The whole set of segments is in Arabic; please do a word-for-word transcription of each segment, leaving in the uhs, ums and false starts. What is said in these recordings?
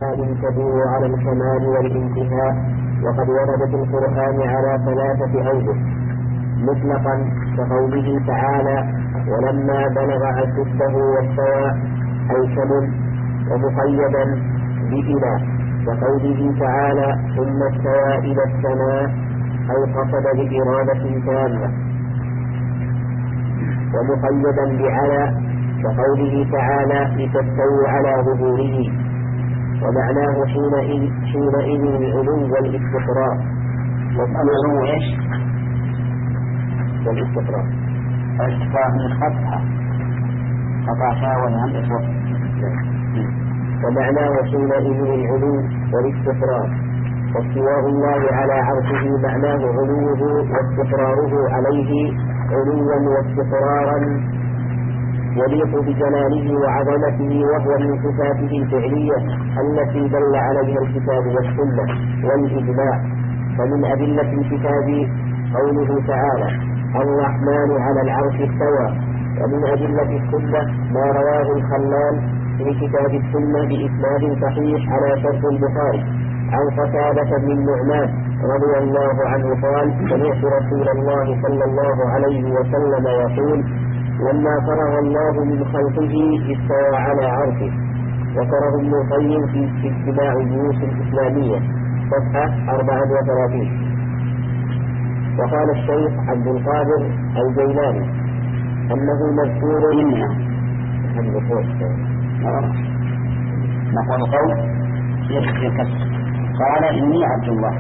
تدور على الكمال والانتهاء، وقد وردت القرآن على ثلاثة أوجه: مطلقا كقوله تعالى: ولما بلغ أشده واستوى أي كمل، ومقيدا بإلى كقوله تعالى: ثم استوى إلى السماء أي قصد بإرادة تامة، ومقيدا بعلى كقوله تعالى: لتستووا على ظهوره، ومعناه حينئذ حينئذ العلو والاستقرار. والعلو ايش؟ والاستقرار. الاستقرار من الفتحة قطعتها والهمزة وصف. ومعناه حينئذ العلو والاستقرار. واستواء الله على عرشه معناه علوه واستقراره عليه علوا واستقرارا يليق بجلاله وعظمته، وهو من صفاته الفعلية التي دل عليها الكتاب والسنة والإجماع. فمن أدلة الكتاب قوله تعالى: الرحمن على العرش استوى. ومن أدلة السنة ما رواه الخلال في كتاب السنة بإسناد صحيح على شرط البخاري عن قتادة بن النعمان رضي الله عنه قال: سمعت رسول الله صلى الله عليه وسلم يقول: لما فرغ الله من خلقه استوى على عرشه. ذكره ابن القيم في اجتماع الجيوش الإسلامية صفحة أربعة وثلاثين. وقال الشيخ عبد القادر الجيلاني أنه مذكور إنه نقول قول يشكي الكسر قال: إني عبد الله.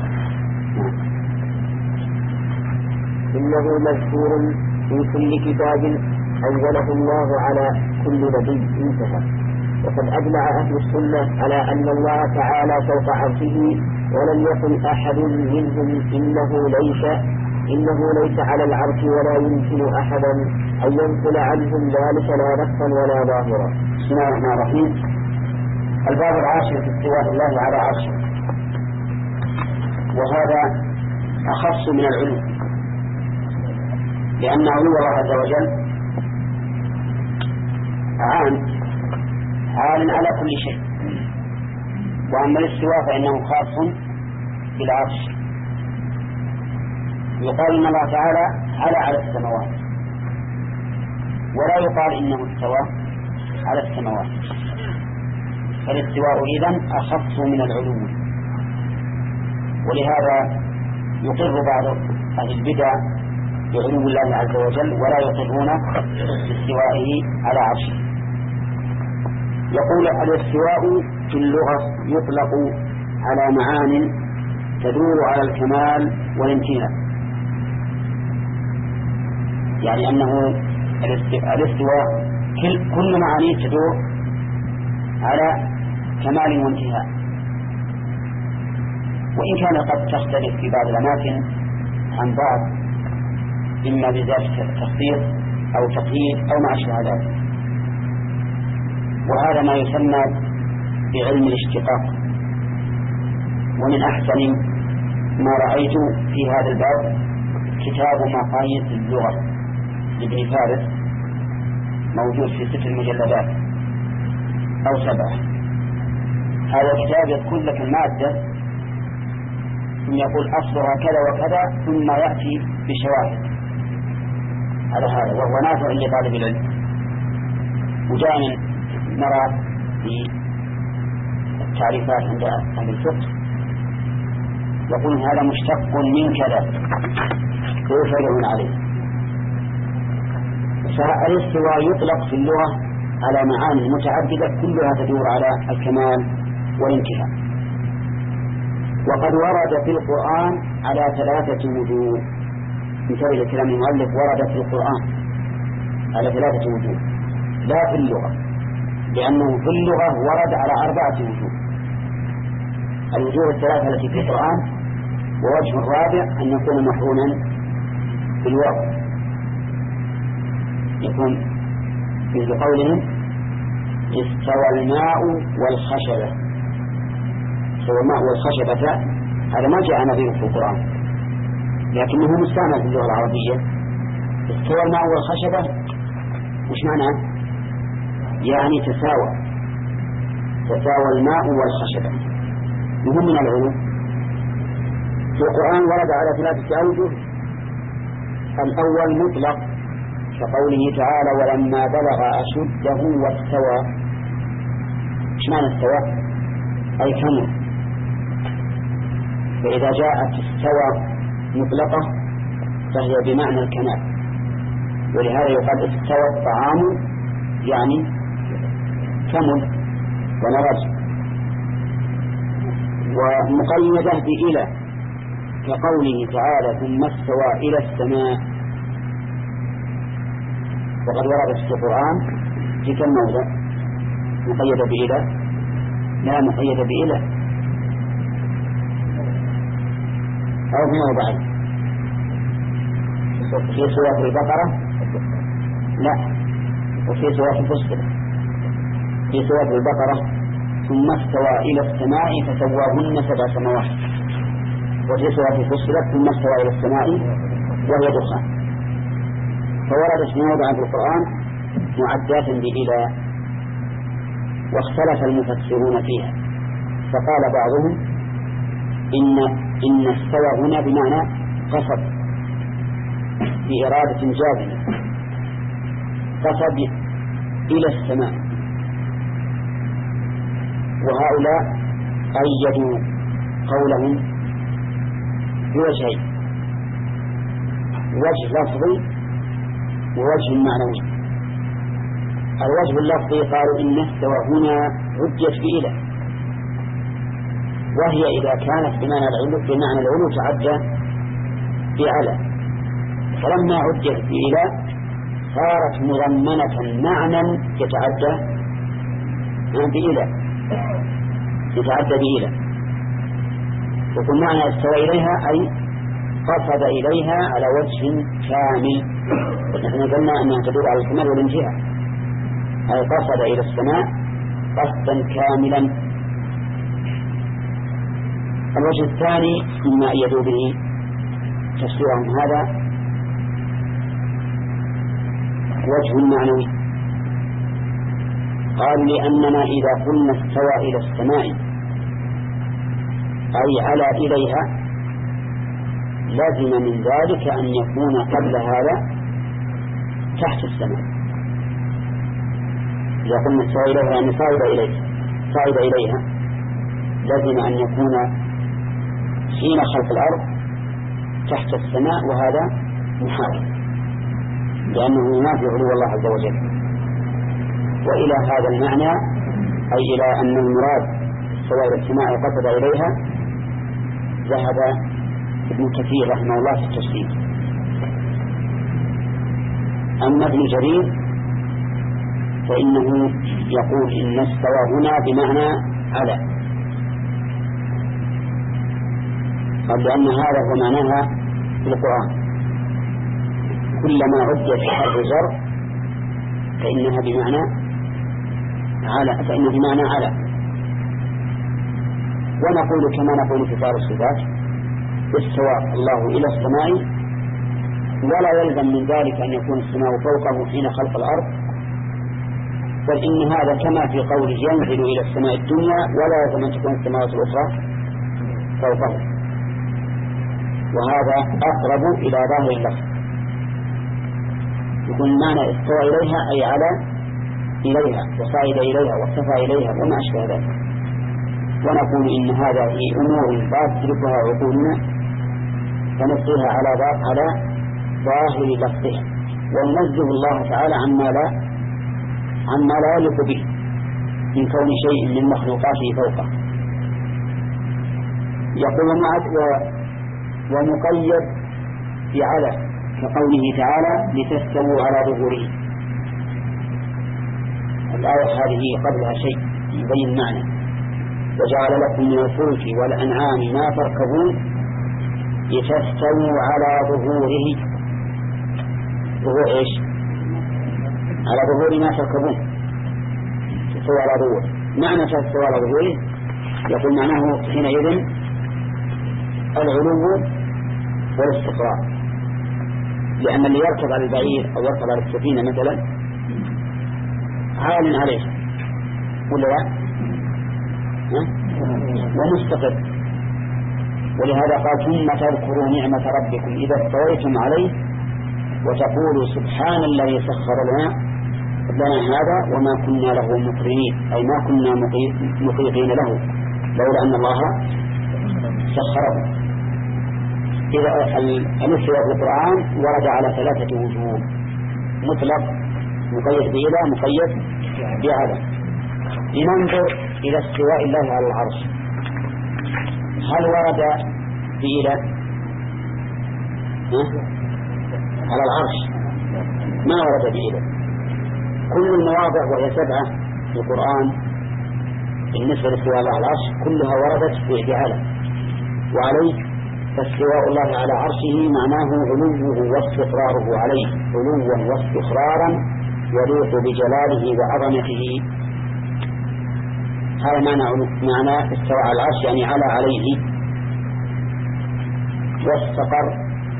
إنه مذكور في كل كتاب أنزله الله على كل نبي. انتهى. وقد أجمع أهل السنة على أن الله تعالى فوق عرشه، ولم يقل أحد منهم إنه ليس إنه ليس على العرش، ولا يمكن أحدا أن ينقل عنهم ذلك لا نصا ولا ظاهرا. بسم الله الرحمن الرحيم. الباب العاشر في استواء الله على عرشه، وهذا أخص من العلو، لأن علو الله عز وجل عام عال على كل شيء. وأما الاستواء فإنه خاص بالعرش. يقال إن الله تعالى على على السماوات، ولا يقال إنه استوى على السماوات. فالاستواء إذن أخص من العلو، ولهذا يقر بعض أهل البدع بعلو الله عز وجل ولا يقرون باستوائه على عرشه. يقول: الاستواء في اللغة يطلق على معان تدور على الكمال والامتنان، يعني أنه الاستواء كل معانيه تدور على كمال وانتهاء، وإن كان قد تختلف في بعض الأماكن عن بعض، إما بذات تخصيص أو تقييد أو مع شهادات. وهذا ما يسمى بعلم الاشتقاق. ومن أحسن ما رأيت في هذا الباب كتاب مقاييس اللغة لابن فارس، موجود في ست المجلدات أو سبعة. هذا الكتاب يذكر لك المادة ثم يقول أصلها كذا وكذا، ثم يأتي بشواهد على هذا، وهو نافع لطالب العلم. وجاءنا نرى في التعريفات عند أهل الفقه يقول هذا مشتق من كذا ويفعلون عليه. فالاستواء يطلق في اللغة على معاني متعددة كلها تدور على الكمال والانتهاء. وقد ورد في القرآن على ثلاثة وجوه. مثال كلام المؤلف: ورد في القرآن على ثلاثة وجوه، لا في اللغة، لأنه في اللغة ورد على أربعة وجوه: الوجوه الثلاثة التي في القرآن، ووجه الرابع أن يكون محرونا بالواو، يكون في قولهم: استوى الماء والخشبة. استوى الماء والخشبة هذا ما جاء نظيره في القرآن، لكنه مستعمل في اللغة العربية. استوى الماء والخشبة وش معناه؟ يعني تساوى. تساوى الماء والخشبة. وهم من العلو في القرآن ورد على ثلاثة أوجه. الأول مطلق كقوله تعالى ولما بلغ أشده واستوى. ايش معنى استوى؟ أي كمل. فإذا جاءت استوى مطلقة فهي بمعنى الكمال، ولهذا يقال استوى الطعام يعني كمل ونضج. ومقيدة بإلى كقوله تعالى ثم استوى إلى السماء، وقد وردت في القرآن في كم موضع مقيدة بإلى؟ لا مقيدة بإلى أو في موضعين. في سورة البقرة لا، وفي سورة الفصل. في سورة البقرة ثم استوى إلى السماء فسواهن سبع سماوات، وفي سورة الفصل ثم استوى إلى السماء وهي دخان. فوردت في موضع في القرآن معدات بإلى، واختلف المفسرون فيها، فقال بعضهم إن إن استوى هنا بمعنى قصد بإرادة جازمة، قصد إلى السماء. وهؤلاء أيدوا قولهم بوجهين، وجه لفظي ووجه معنوي. الوجه اللفظي قالوا إن استوى هنا عدت بإلى، وهي إذا كانت بمعنى العلو بمعنى العلو تعدى بعلى، فلما عدت بإلى صارت مضمنة معنى يتعدى بإلى يتعدى بإلى. يكون معنى استوى إليها أي قصد إليها على وجه كامل. نحن قلنا أنها تدل على الكمال والانتهاء، أي قصد إلى السماء قصدا كاملا. الوجه الثاني مما أيدوا به تفسيرهم هذا وجه معنوي. قالوا لأننا إذا قلنا استوى إلى السماء أي على إليها لازم من ذلك أن يكون قبل هذا تحت السماء. إذا قلنا استوى إليها أن صعد إليها صعد إليها لازم أن يكون حين خلق الأرض تحت السماء، وهذا محال لأنه ينافي علو الله عز وجل. وإلى هذا المعنى أي إلى أن المراد استوى إلى السماء قصد إليها ذهب ابن كثير رحمه الله في التفسير. أما ابن جرير فإنه يقول إن استوى هنا بمعنى على، قال لأن هذا هو معناها في القرآن، كلما عدت حرف جر فإنها بمعنى على، فإنه بمعنى على. ونقول كما نقول في باب الصفات استوى الله إلى السماء، ولا يلزم من ذلك أن يكون السماء فوقه حين خلق الأرض، بل إن هذا كما في قوله ينزل إلى السماء الدنيا ولا يلزم أن تكون السماوات الأخرى فوقه، وهذا أقرب إلى ظاهر اللفظ. يكون معنى استوى إليها أي على إليها وصعد إليها واصطفى إليها وما أشبه ذلك. ونقول إن هذا في أمور لا تدركها عقولنا فنصيها على على ظاهر لفظها، وننزه الله تعالى عما لا عما لا يليق به من كون شيء من مخلوقاته فوقه. يقول معك ومقيد بعلى كقوله تعالى لتستووا على ظهوره. الآية هذه قبلها شيء يبين معنى وجعل لكم من الفلك والأنعام ما تركبون لتستووا على ظهوره. ظهور إيش؟ على ظهور ما تركبون، تستووا على ظهور. معنى تستووا على ظهوره يقول معناه حينئذ العلو والاستقرار، لأن اللي يركب على البعير أو يركب على السفينة مثلا عال عليه ولا لا؟ ومستقر. ولهذا قال ثم تذكروا نعمة ربكم إذا استويتم عليه وتقولوا سبحان الذي سخر لنا لنا هذا وما كنا له مقرنين، أي ما كنا مطيقين له لولا أن الله سخره. إذا الاستواء في القرآن ورد على ثلاثة وجوه: مطلق، مقيد بإله، مقيد بعدم. لننظر إلى استواء الله على العرش. هل ورد بإله على العرش؟ ما ورد بإله. كل المواضع وهي سبعة في القرآن بالنسبة لاستواء الله على العرش كلها وردت بعلم وعليه. فاستواء الله على عرشه معناه علوه واستقراره عليه علوا واستقرارا يليق بجلاله وعظمته. هذا معنى معنى استوى على العرش، يعني على عليه. واستقر،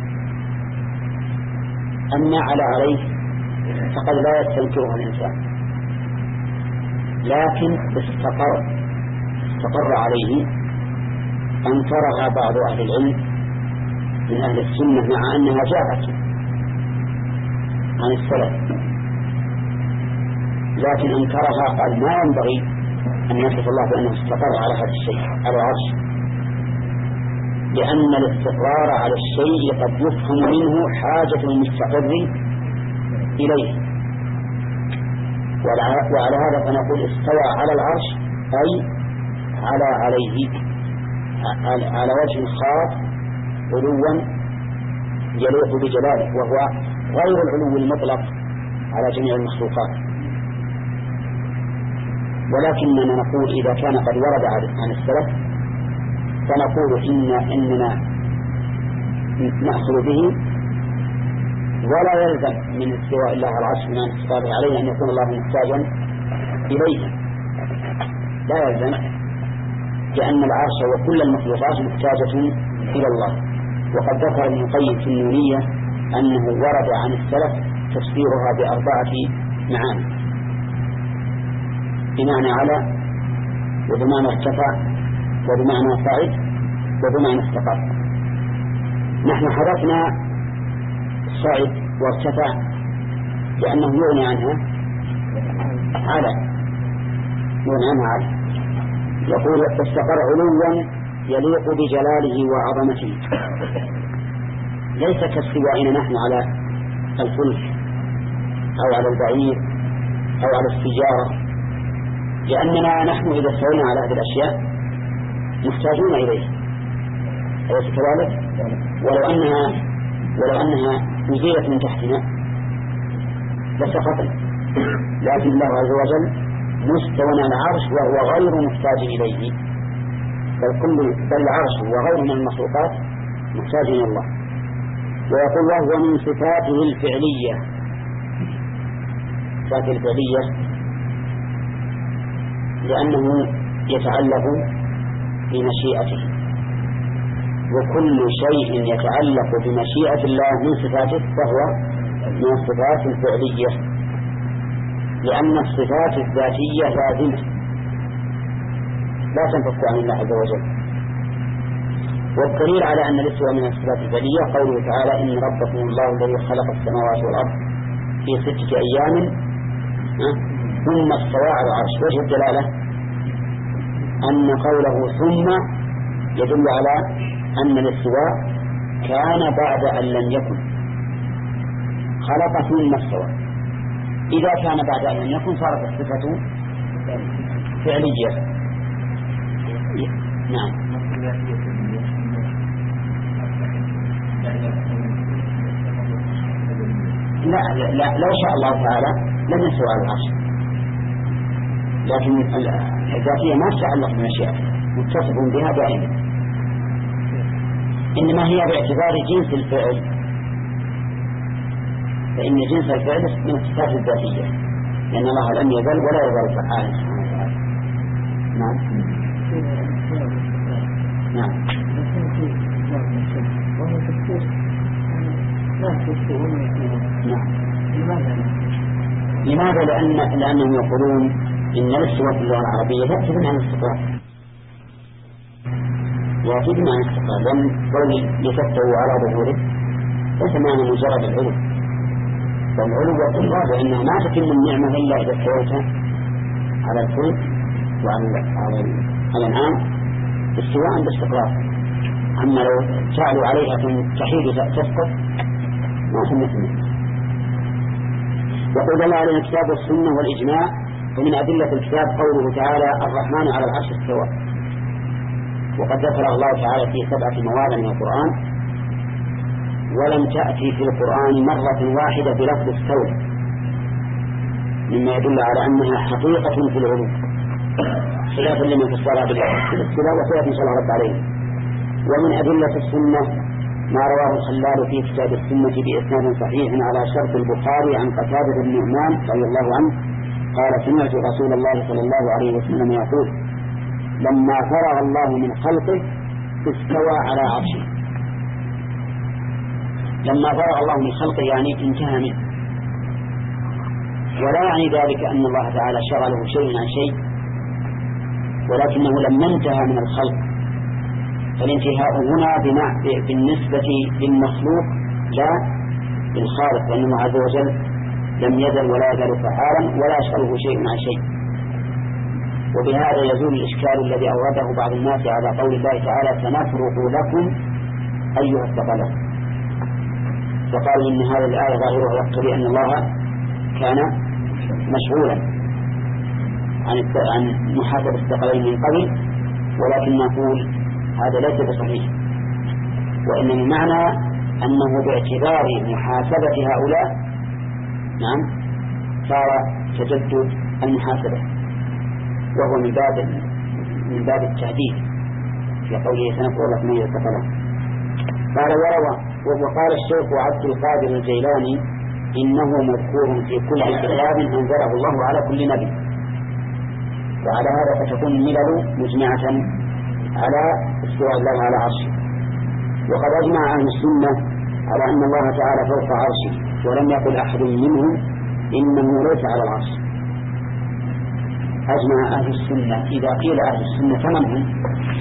أما على عليه فقد لا يستنكرها الإنسان، لكن استقر استقر عليه أنكرها بعض أهل العلم من أهل السنة مع أنها جاءت عن السلف، لكن أنكرها قال ما ينبغي أن يصف الله بأنه استقر على هذا الشيء على العرش، لأن الاستقرار على الشيء قد يفهم منه حاجة المستقر إليه. وعلى هذا فنقول استوى على العرش أي على عليه على وجه خاص علوا يليق بجلاله، وهو غير العلو المطلق على جميع المخلوقات. ولكننا نقول إذا كان قد ورد عن السلف فنقول إن إننا نأخذ به، ولا يلزم من استواء الله على العرش من استقراره عليه أن يكون الله محتاجا إليه، لا يلزم، لأن العرش وكل المخلوقات محتاجة إلى الله. وقد ذكر ابن القيم في النونية أنه ورد عن السلف تفسيرها بأربعة معاني: بمعنى على، وبمعنى ارتفع، وبمعنى صعد، وبمعنى استقر. نحن حدثنا صعد وارتفع لأنه يغني عنها على يغني عنها على. يقول استقر علوا يليق بجلاله وعظمته، ليس كاستوائنا نحن على الفلك أو على البعير أو على السجارة، لأننا نحن إذا استوينا على هذه الأشياء محتاجون إليه، أليس كذلك؟ ولو أنها ولو أنها نزيلت من تحتنا لسقطنا، لكن الله عز وجل مستوى على العرش وهو غير محتاج إليه، بل كل بل العرش وغيره من المخلوقات محتاج إلى الله. ويقول وهو من صفاته الفعلية، صفاته الفعلية لأنه يتعلق بمشيئته، وكل شيء يتعلق بمشيئة الله من صفاته فهو من الصفات الفعلية، لأن الصفات الذاتية لازمة لا تنفك عن الله عز وجل. والدليل على أن الاستواء من الصفات الفعلية قوله تعالى إن ربكم الله الذي خلق السماوات والأرض في ستة أيام ثم استوى على العرش. وجه الدلالة أن قوله ثم يدل على أن الاستواء كان بعد أن لم يكن، خلق ثم استوى. إذا كان بعد أن لم يكن صارت الصفة فعلية. نعم. لا, لا لو شاء الله تعالى لم يستوى على العرش، لكن الذاتية ما تتعلق بمشيئته، متصف بها دائما، إنما هي باعتبار جنس الفعل، فإن جنس الفعل من الصفات الذاتية، لأن الله لم يزل ولا يزال فعالا سبحانه وتعالى. نعم. نعم. نعم. لماذا؟ لأن لأنهم يقولون إن الاستواء في اللغة العربية يأتي منها الاستقرار، يأتي بمعنى استقرار، لأن قولي لتستووا على ظهوره ليس معنى مجرد العلو، والعلو والاستقرار، لأنه ما تتم النعمة إلا إذا استويت على الفلك وعلى الأنعام استواء باستقرار. أما لو تعلو عليها تحيد تسقط ما تمثل. وقد دل على الكتاب والسنة والإجماع. ومن أدلة الكتاب قوله تعالى الرحمن على العرش استوى، وقد ذكر الله تعالى في سبعة مواضع من القرآن، ولم تأتي في القرآن مرة واحدة بلفظ استوى، مما يدل على أنها حقيقة في العلو خلافا لمن فسرها بالاستواء، وسيأتي إن شاء الله رد عليه. ومن أدلة السنة ما رواه الخلال في كتاب السنة بإسناد صحيح على شرط البخاري عن قتادة بن نعمان رضي الله عنه قال سمعت رسول الله صلى الله عليه وسلم يقول لما فرغ الله من خلقه استوى على عرشه. لما فرغ الله من خلقه يعني انتهى منه، ولا يعني ذلك أن الله تعالى شغله شيء عن شيء، ولكنه لما انتهى من الخلق، فالانتهاء هنا بالنسبة للمخلوق لا بالخالق، لأن الله عز وجل لم يزل ولا يزال فعالا ولا يشغله شيء عن شيء. وبهذا يزول الإشكال الذي أورده بعض الناس على قول الله تعالى سنفرغ لكم أيها الثقلان، فقالوا إن هذه الآية ظاهرها يقتضي أن الله كان مشغولا عن محاسبة الثقلين من قبل، ولكن نقول هذا ليس بصحيح، وإن المعنى أنه باعتبار محاسبة هؤلاء نعم صار تجدد المحاسبة، وهو من باب من باب التهديد في قوله سنفرغ لكم أيها الثقلان. قال وروى وقال الشيخ عبد القادر الجيلاني إنه مذكور في كل كتاب أنزله الله على كل نبي، وعلى هذا فتكون الملل مجمعة على استواء الله على عرشه. وقد أجمع أهل السنة على أن الله تعالى فوق عرشه، ولم يقل أحد منهم إنه ليس على العرش. أجمع أهل السنة. إذا قيل أهل السنة فمن هم؟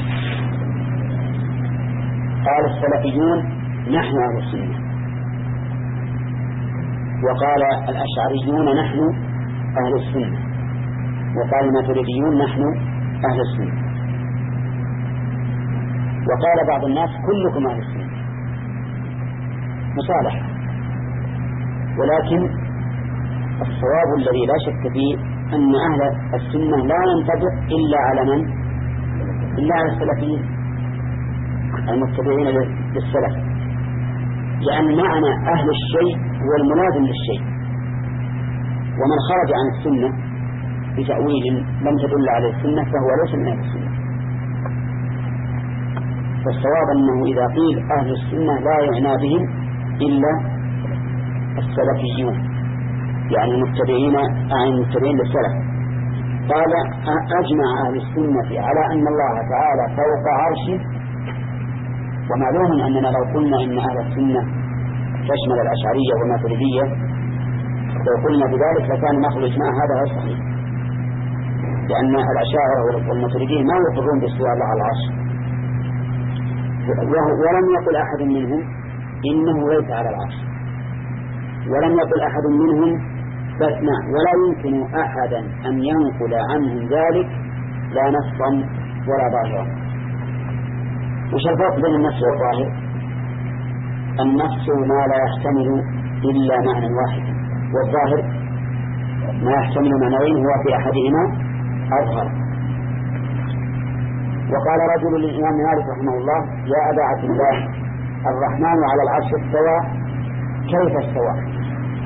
قال السلفيون نحن أهل السنة، وقال الأشعريون نحن أهل السنة، وقال الماتريديون نحن أهل السنة، وقال بعض الناس كلكم أهل السنة مصالحة. ولكن الصواب الذي لا شك فيه أن أهل السنة لا ينطبق إلا على من؟ إلا على السلفيين المتبعين للسلف، لأن معنى أهل الشيء هو الملازم للشيء، ومن خرج عن السنة بتأويل لم تدل على السنة فهو ليس من أهل السنة. فالصواب أنه إذا قيل أهل السنة لا يعنى بهم إلا السلفيون، يعني المتبعين عن المتبعين للسلف. قال أجمع أهل السنة على أن الله تعالى فوق عرشه. ومعلوم أننا لو قلنا إن أهل السنة تشمل الأشعرية والماتريدية لو قلنا بذلك لكان نقل إجماع هذا غير صحيح، لأن الأشاعرة والماتريدية ما يقرون باستواء الله على العرش، ولم يقل أحد منهم إنه ليس على العرش، ولم يقل أحد منهم فاسمع، ولا يمكن أحدا أن ينقل عنهم ذلك لا نصا ولا ظاهرا. وش الفرق بين النص والظاهر؟ النص ما لا يحتمل إلا معنى واحد، والظاهر ما يحتمل معنيين هو في أحدهما أظهر. وقال رجل للإمام مالك رحمه الله يا أبا عبد الله الرحمن على العرش استوى، كيف استوى؟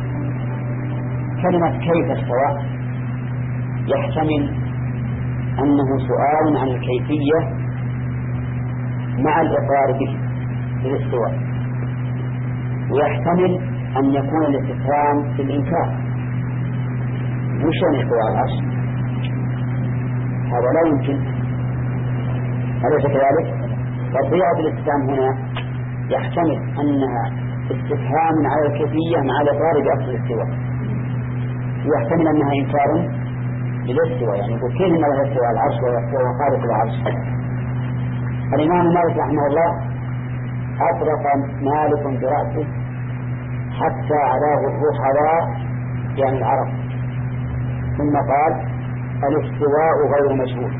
كلمة كيف استوى يحتمل أنه سؤال عن الكيفية مع الإقرار به بالاستواء، ويحتمل أن يكون الاستفهام في الإنكار. وشون استوى على العرش؟ هذا لا يمكن، أليس كذلك؟ فصيغة الاستفهام هنا يحتمل أنها استفهام على الكيفية مع الإقرار بأصل الاستواء، ويحتمل أنها إنكار للاستواء، يعني يقول كيف أنه يستوى على العرش وهو خالق العرش. الإمام مالك رحمه الله أطرق مالك برأسه حتى علاه الرحلاء يعني العرب، ثم قال الاستواء غير مجهول.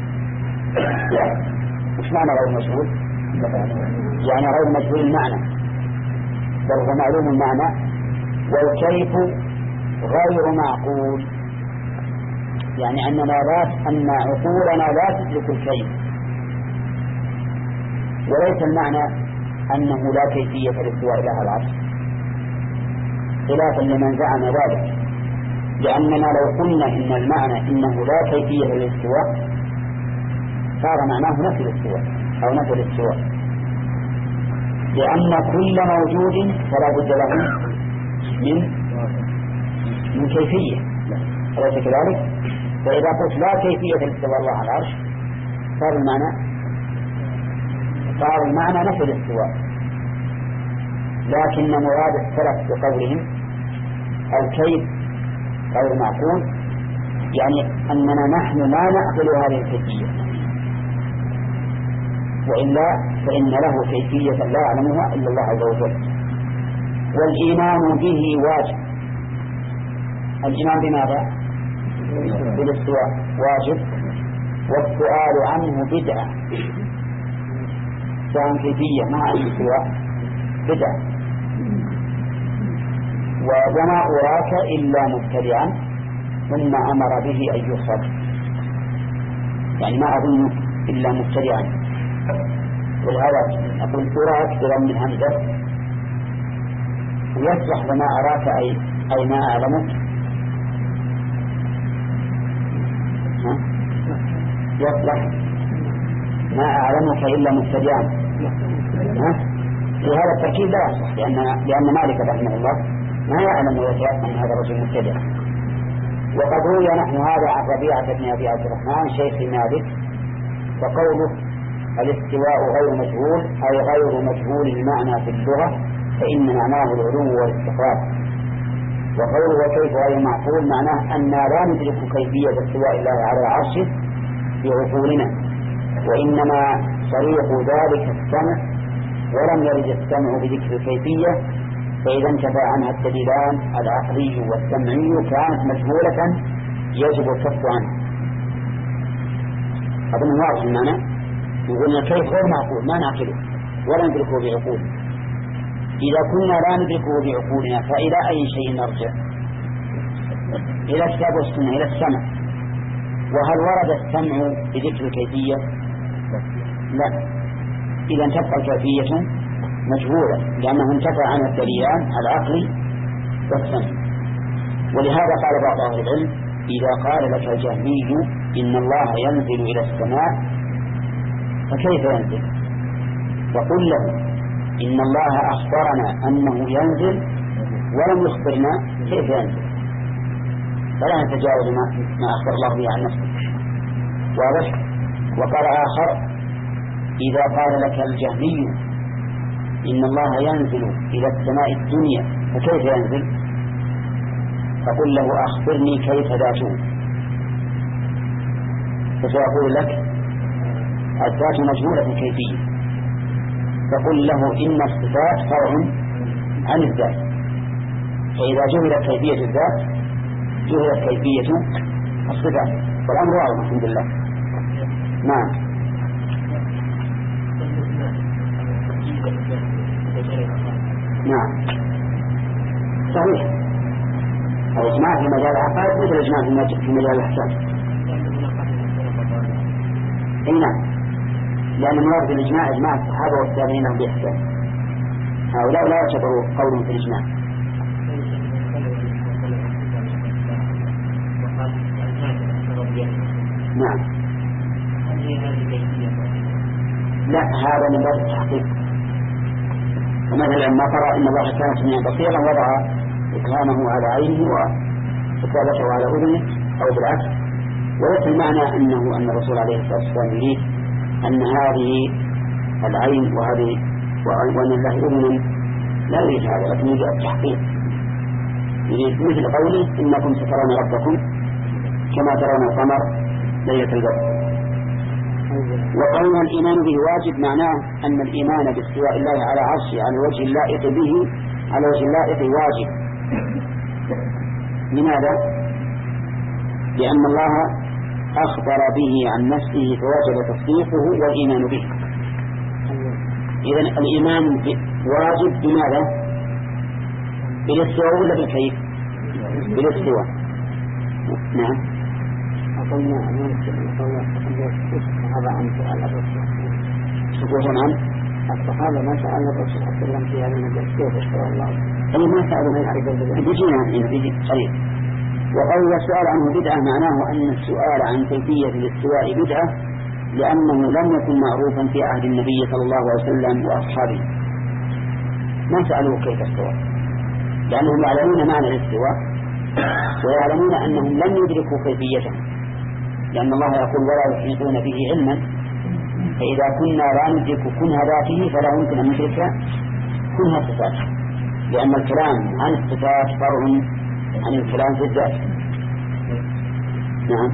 مش معنى غير مجهول؟ يعني غير مجهول المعنى، بل هو معلوم المعنى، والكيف غير معقول، يعني أننا لا أن عقولنا لا تدرك الكيف، وليس المعنى أنه لا كيفية الاستواء إلى العرش، خلافا لمن زعم ذلك، لأننا لو قلنا إن المعنى إنه لا كيفية للاستواء صار معناه نفي الاستواء أو نفي الاستواء، لأن كل موجود فلا بد له من من كيفية، أليس كذلك؟ فإذا قلت لا كيفية الاستواء الله على العرش صار المعنى صار المعنى نفي الاستواء، لكن مراد السلف بقولهم الكيف غير معقول يعني أننا نحن لا نعقل هذه الكيفية، وإلا فإن له كيفية لا يعلمها إلا الله عز وجل. والإيمان به واجب. الإيمان بماذا؟ بالاستواء واجب، والسؤال عنه بدعة، سواء كيفية مع الاستواء بدعة. وما أراك إلا مبتدعا ثم أمر به أن يصاب، يعني ما أظنك إلا مبتدعا. ولهذا أقول أراك بضم الهمزة، ويصلح لما أراك أي, أي ما أعلمك، يصلح ما أعلمك إلا مبتدعا. في هذا التركيب لا يصلح، لأن, لأن مالك رحمه الله ما يعلم ويتيقن أن هذا الرجل مبتدع. وقد روي نحن هذا عن ربيعة بن أبي عبد الرحمن شيخ مالك، فقوله الاستواء غير مجهول أي غير مجهول المعنى في اللغة، فإن معناه العلو والاستقرار. وقوله وكيف غير معقول معناه أن لا ندرك كيفية استواء الله على عرشه بعقولنا، وإنما صريح ذلك السمع، ولم يرد السمع بذكر الكيفية، فإذا انتفى عنها الدليلان العقلي والسمعي كانت مجهولة يجب الكف عنها. أظن واضح المعنى. يقولنا كيف غير معقول ما نعقله ولا ندركه بعقول. إذا كنا لا ندركه بعقولنا فإلى أي شيء نرجع؟ إلى الكتاب والسنة، إلى السمع. وهل ورد السمع بذكر الكيفية؟ لا. إذا تبقى الكيفية مجهولة، لأنه انتفى عن الدليلان العقلي والسمع. ولهذا قال بعض أهل العلم إذا قال لك الجهمي إن الله ينزل إلى السماء فكيف ينزل؟ فقل له إن الله أخبرنا أنه ينزل ولم يخبرنا كيف ينزل، فلا نتجاوز ما أخبر الله به عن نفسه. واضح؟ وقال آخر إذا قال لك الجهمي إن الله ينزل إلى السماء الدنيا فكيف ينزل؟ فقل له أخبرني كيف ذاته، فسيقول لك الذات مجهولة الكيفية، فقل له إن الصفات فرع عن الذات، فإذا جهلت كيفية الذات جهلت كيفية الصفات، والأمر واضح الحمد لله. نعم. نعم صحيح، الإجماع في مجال العقائد مثل الإجماع في مجال الأحكام. اي نعم، لأن مراد بالإجماع إجماع الصحابة والتابعين لهم بإحسان، هؤلاء لا يعتبروا قولهم في الإجماع. نعم. لا، هذا من باب التحقيق. ومثلا ما ترى إن الله كان سميعا بصيرا وضع إكرامه على عينه وكتابته على أذنه أو بالعكس، وليس المعنى أنه أن الرسول عليه الصلاة والسلام يريد أن هذه العين وهذه وأن الله أذن، لا يريد هذا، لكن يريد التحقيق، يريد مثل قوله إنكم سترون ربكم كما ترون القمر ليلة البدر. وقولنا الإيمان به واجب معناه أن الإيمان باستواء الله على عرشه على وجه اللائق به على وجه اللائق واجب. لماذا؟ لأن الله أخبر به عن نفسه فوجب تصديقه والإيمان به. إذن الإيمان واجب بماذا؟ بالاستواء ولا بالكيف؟ بالاستواء. نعم. أقولنا أمامك هذا عن سؤال الرسول سكوتا عن الصحابة ما سأل الرسول صلى الله عليه وسلم في هذا المجال كيف استوى الله؟ أي ما سألوا من يعرف البدعة بيجينا بيجي قريب. وقول السؤال عنه بدعة معناه أن السؤال عن كيفية الاستواء بدعة لأنه لم يكن معروفا في عهد النبي صلى الله عليه وسلم وأصحابه. ما سألوه كيف استوى لأنهم يعلمون معنى الاستواء ويعلمون أنهم لم يدركوا كيفيته، لأن الله يقول ولا يحيطون به علما، فإذا كنا لا ندرك كنه ذاته فلا يمكن أن ندرك كنه الصفات، لأن الكلام عن الصفات فرع عن الكلام في الذات. نعم.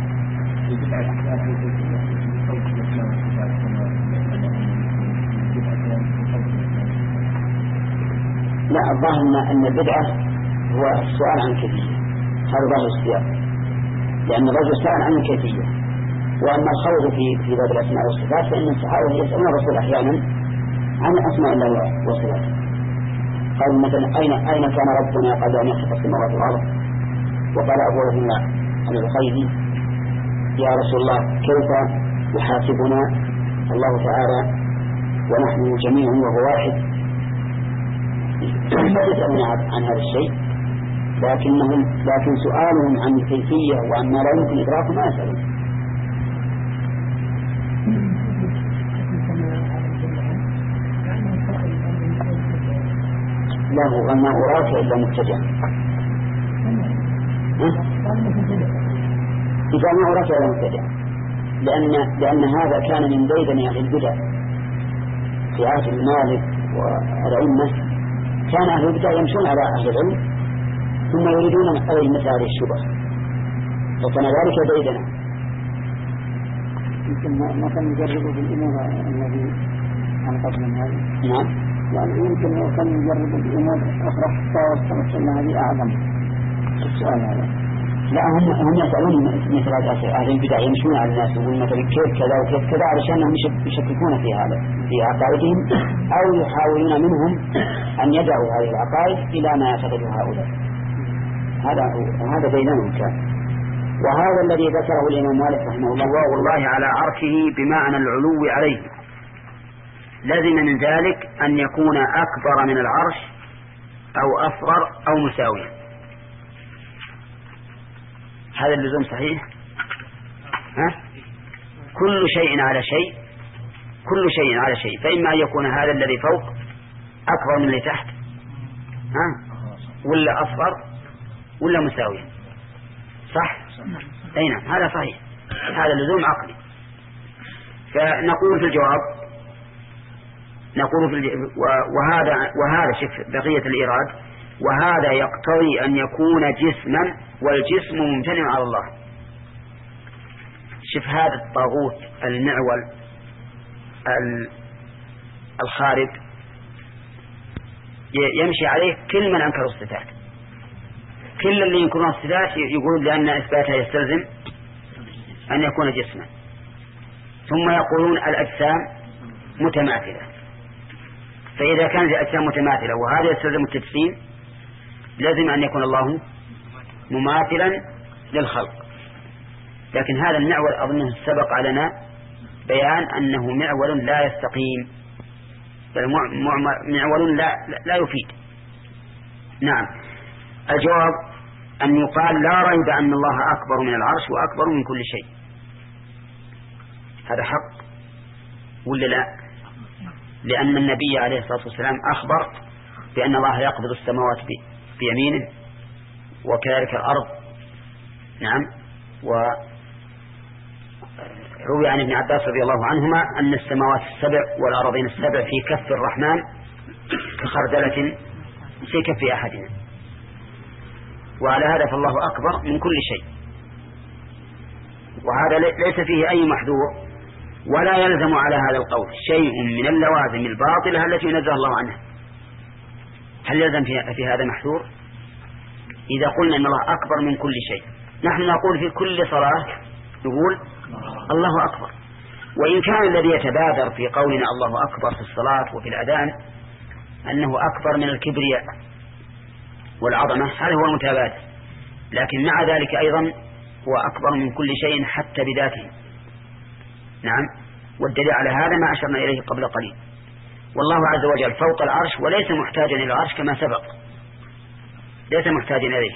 لا، الظاهر أن البدعة هو السؤال عن الكيفية، هذا ظاهر السياق، لأن الرجل سأل عن الكيفية. وأما الخوض في في باب الأسماء والصفات فإن الصحابة يسألون الرسول أحيانا عن أسماء الله وصفاته. قال مثلا أين أين كان ربنا قبل أن يخلق السماوات والأرض؟ وقال أبو رهينة عن الخيري يا رسول الله كيف يحاسبنا الله تعالى ونحن جميع وهو واحد؟ يسألون عن هذا الشيء، لكنهم لكن سؤالهم عن الكيفية وعن ما لا يمكن إدراكه ما يسألون. له أن أراك إلا مبتدعا، إذا ما أراك إلا مبتدعا، لأن لأن هذا كان من ديدن أهل البدع في عهد المالك والأئمة. كان أهل البدع يمشون على أهل العلم ثم يريدون أول مثل هذه الشبه، فكان ذلك ديدنا. يمكن ما كان يجربوا بالأمور الذي عن قبل من هذا. نعم. يعني يمكن لو كان يجربوا بالأمور أخرى حتى وصلت أن هذه أعظم السؤال هذا. لا، هم هم يسألون مثل أهل البدع يمشون على الناس يقولون مثلا كيف كذا وكيف كذا علشانهم يشككون في هذا في عقائدهم، أو يحاولون منهم أن يدعوا هذه العقائد إلى ما يعتقده هؤلاء. هذا هذا بينهم كان. وهذا الذي ذكره الإمام مالك رحمه الله والله على عرشه بمعنى العلو عليه، لازم من ذلك أن يكون أكبر من العرش أو أصغر أو مساويا. هذا اللزوم صحيح؟ ها؟ كل شيء على شيء، كل شيء على شيء، فإما أن يكون هذا الذي فوق أكبر من اللي تحت، ها؟ ولا أصغر ولا مساويا، صح؟ أي نعم، هذا صحيح، هذا لزوم عقلي. فنقول في الجواب نقول في وهذا وهذا شوف بقية الإيراد، وهذا يقتضي أن يكون جسما والجسم ممتنع على الله. شوف هذا الطاغوت المعول الخارج يمشي عليه كل من أنكر الصفات، كل اللي ينكرون الصفات يقولون لأن إثباتها يستلزم أن يكون جسما، ثم يقولون الأجسام متماثلة. فإذا كانت الأجسام متماثلة وهذا يستلزم التجسيم، لازم أن يكون الله مماثلا للخلق. لكن هذا المعول أظنه سبق لنا بيان أنه معول لا يستقيم، بل معول لا, لا يفيد. نعم. الجواب أن يقال لا ريب أن الله أكبر من العرش وأكبر من كل شيء. هذا حق ولا لا؟ لأن النبي عليه الصلاة والسلام أخبر بأن الله يقبض السماوات بيمينه وكذلك الأرض. نعم. وروي عن ابن عباس رضي الله عنهما أن السماوات السبع والأرضين السبع في كف الرحمن كخردلة في كف أحدنا. وعلى هذا فالله أكبر من كل شيء، وهذا ليس فيه أي محذور، ولا يلزم على هذا القول شيء من اللوازم الباطلة التي ينزه الله عنها. هل يلزم في هذا محذور؟ إذا قلنا أن الله أكبر من كل شيء، نحن نقول في كل صلاة نقول الله أكبر، وإن كان الذي يتبادر في قولنا الله أكبر في الصلاة وفي الأذان أنه أكبر من الكبرياء والعظمة، هذا هو المتبادر، لكن مع ذلك أيضا هو أكبر من كل شيء حتى بذاته. نعم، والدليل على هذا ما أشرنا إليه قبل قليل، والله عز وجل فوق العرش وليس محتاجا إلى العرش كما سبق، ليس محتاجا إليه،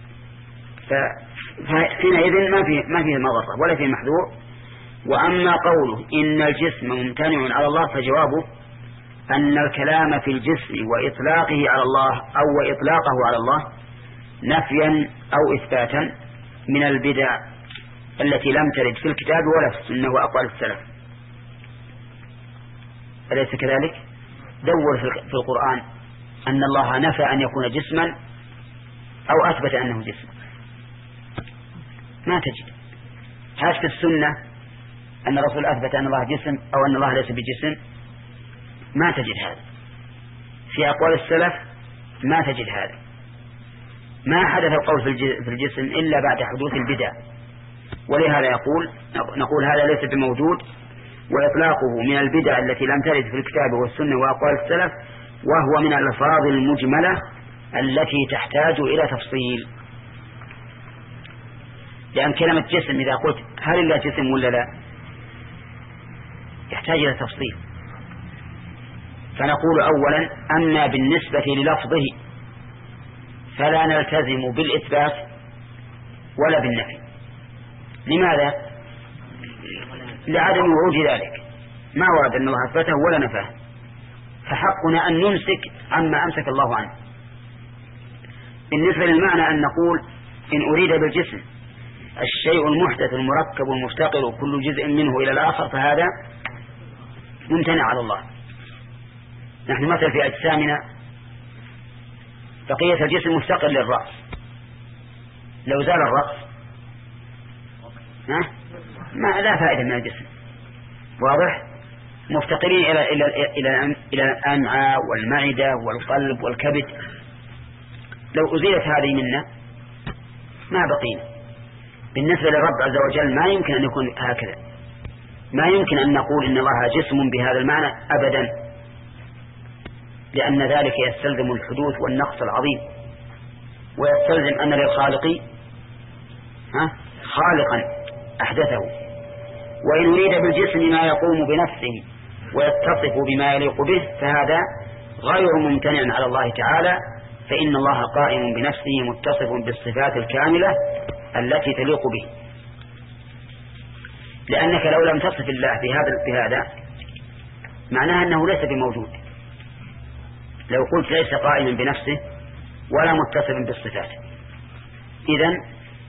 فحينئذ ما فيه ما فيه مضرة ولا فيه محذور. وأما قوله إن الجسم ممتنع على الله فجوابه أن الكلام في الجسم وإطلاقه على الله أو وإطلاقه على الله نفيا أو إثباتا من البدع التي لم ترد في الكتاب ولا في السنة وأقوال السلف. أليس كذلك؟ دور في القرآن أن الله نفى أن يكون جسما أو أثبت أنه جسم، ما تجد. هذا في السنة أن الرسول أثبت أن الله جسم أو أن الله ليس بجسم، ما تجد هذا. في أقوال السلف ما تجد هذا. ما حدث القول في الجسم إلا بعد حدوث البدع، ولهذا يقول نقول هذا ليس بموجود، وإطلاقه من البدع التي لم ترد في الكتاب والسنة وأقوال السلف، وهو من الألفاظ المجملة التي تحتاج إلى تفصيل. لأن كلمة جسم إذا قلت هل الله جسم ولا لا يحتاج إلى تفصيل. فنقول أولا أما بالنسبة للفظه فلا نلتزم بالإثبات ولا بالنفي. لماذا؟ لعدم وجود ذلك، ما ورد أن الله أثبته ولا نفاه، فحقنا أن نمسك عما أمسك الله عنه. بالنسبة للمعنى أن نقول إن أريد بالجسم الشيء المحدث المركب المفتقر كل جزء منه إلى الآخر فهذا ممتنع على الله. نحن مثل في أجسامنا بقية الجسم مفتقر للرأس، لو زال الرأس ها ما لا فائدة من الجسم، واضح؟ مفتقرين إلى إلى إلى إلى الأمعاء والمعدة والقلب والكبد، لو أزيلت هذه منا ما بقينا. بالنسبة للرب عز وجل ما يمكن أن يكون هكذا، ما يمكن أن نقول إن الله جسم بهذا المعنى أبدا، لأن ذلك يستلزم الحدوث والنقص العظيم، ويستلزم أن للخالق ها خالقا أحدثه. وإن أريد بالجسم ما يقوم بنفسه ويتصف بما يليق به فهذا غير ممتنع على الله تعالى، فإن الله قائم بنفسه متصف بالصفات الكاملة التي تليق به. لأنك لو لم تصف الله بهذا بهذا معناها أنه ليس بموجود. لو قلت ليس قائما بنفسه ولا متصفا بالصفات، إذن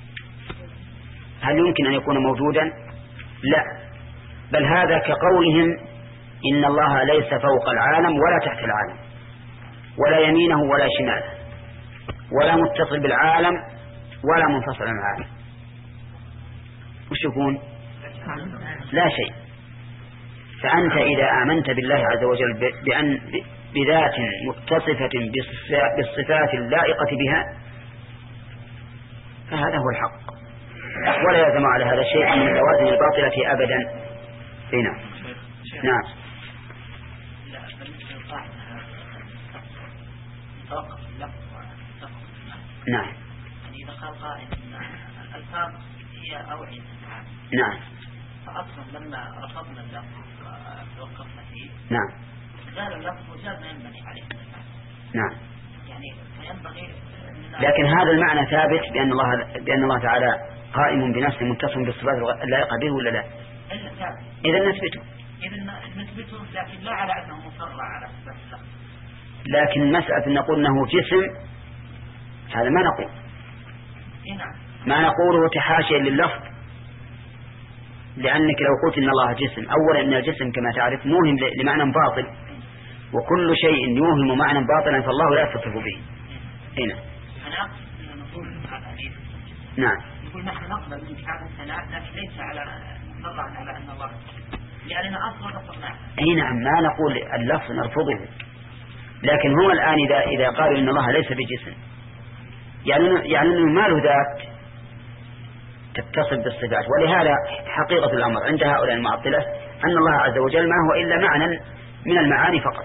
هل يمكن أن يكون موجودا؟ لا، بل هذا كقولهم إن الله ليس فوق العالم ولا تحت العالم ولا يمينه ولا شماله ولا متصل بالعالم ولا منفصل عن العالم. وش يكون؟ لا شيء. فأنت إذا آمنت بالله عز وجل بأن بذات متصفة بالصفات اللائقة بها فهذا هو الحق، ولا يلزم على هذا شيء من اللوازم الباطلة أبدا. هنا نعم نعم إذا قال قائل الألفاظ هي أوعية نعم، فأصلا لما رفضنا اللفظ توقفنا فيه نعم زال اللفظ وزال ما ينبني عليه نعم. يعني فينبغي، لكن هذا المعنى ثابت بأن الله بأن الله تعالى قائم بنفسه متصل بالصفات اللائقة به ولا لا؟ إلا ثابت. إذا نثبته. إذا نثبته، لكن لا على أنه مصر على صفات اللفظ. لكن مسألة نقول أنه جسم هذا ما نقول. نعم. ما نقوله تحاشيا لللفظ، لأنك لو قلت إن الله جسم، أولا إن الجسم كما تعرف موهم لمعنى باطل، وكل شيء يوهم معنى باطلا فالله لا يتصف به. هنا أنا أقصد أن نقول هذا. نعم. نقول نحن نقبل من هذا الثناء، لكن ليس على نظرا على أن الله. لأننا أصلا رفضناه. أي نعم، ما نقول اللفظ نرفضه، لكن هم الآن إذا إذا قالوا إن الله ليس بجسم، يعني يعني إنه ما له ذات تتصل بالصفات. ولهذا حقيقة الأمر عند هؤلاء المعطلة أن الله عز وجل ما هو إلا معنى من المعاني فقط،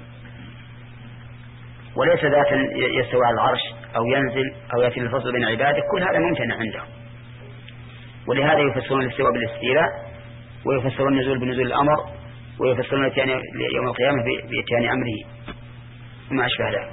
وليس ذاتا يستوى على العرش أو ينزل أو يأتي الفصل بين عباده، كل هذا ممتنع عندهم. ولهذا يفسرون الاستواء بالاستيلاء، ويفسرون النزول بنزول الأمر، ويفسرون يوم القيامة بإتيان أمره وما أشبه ذلك.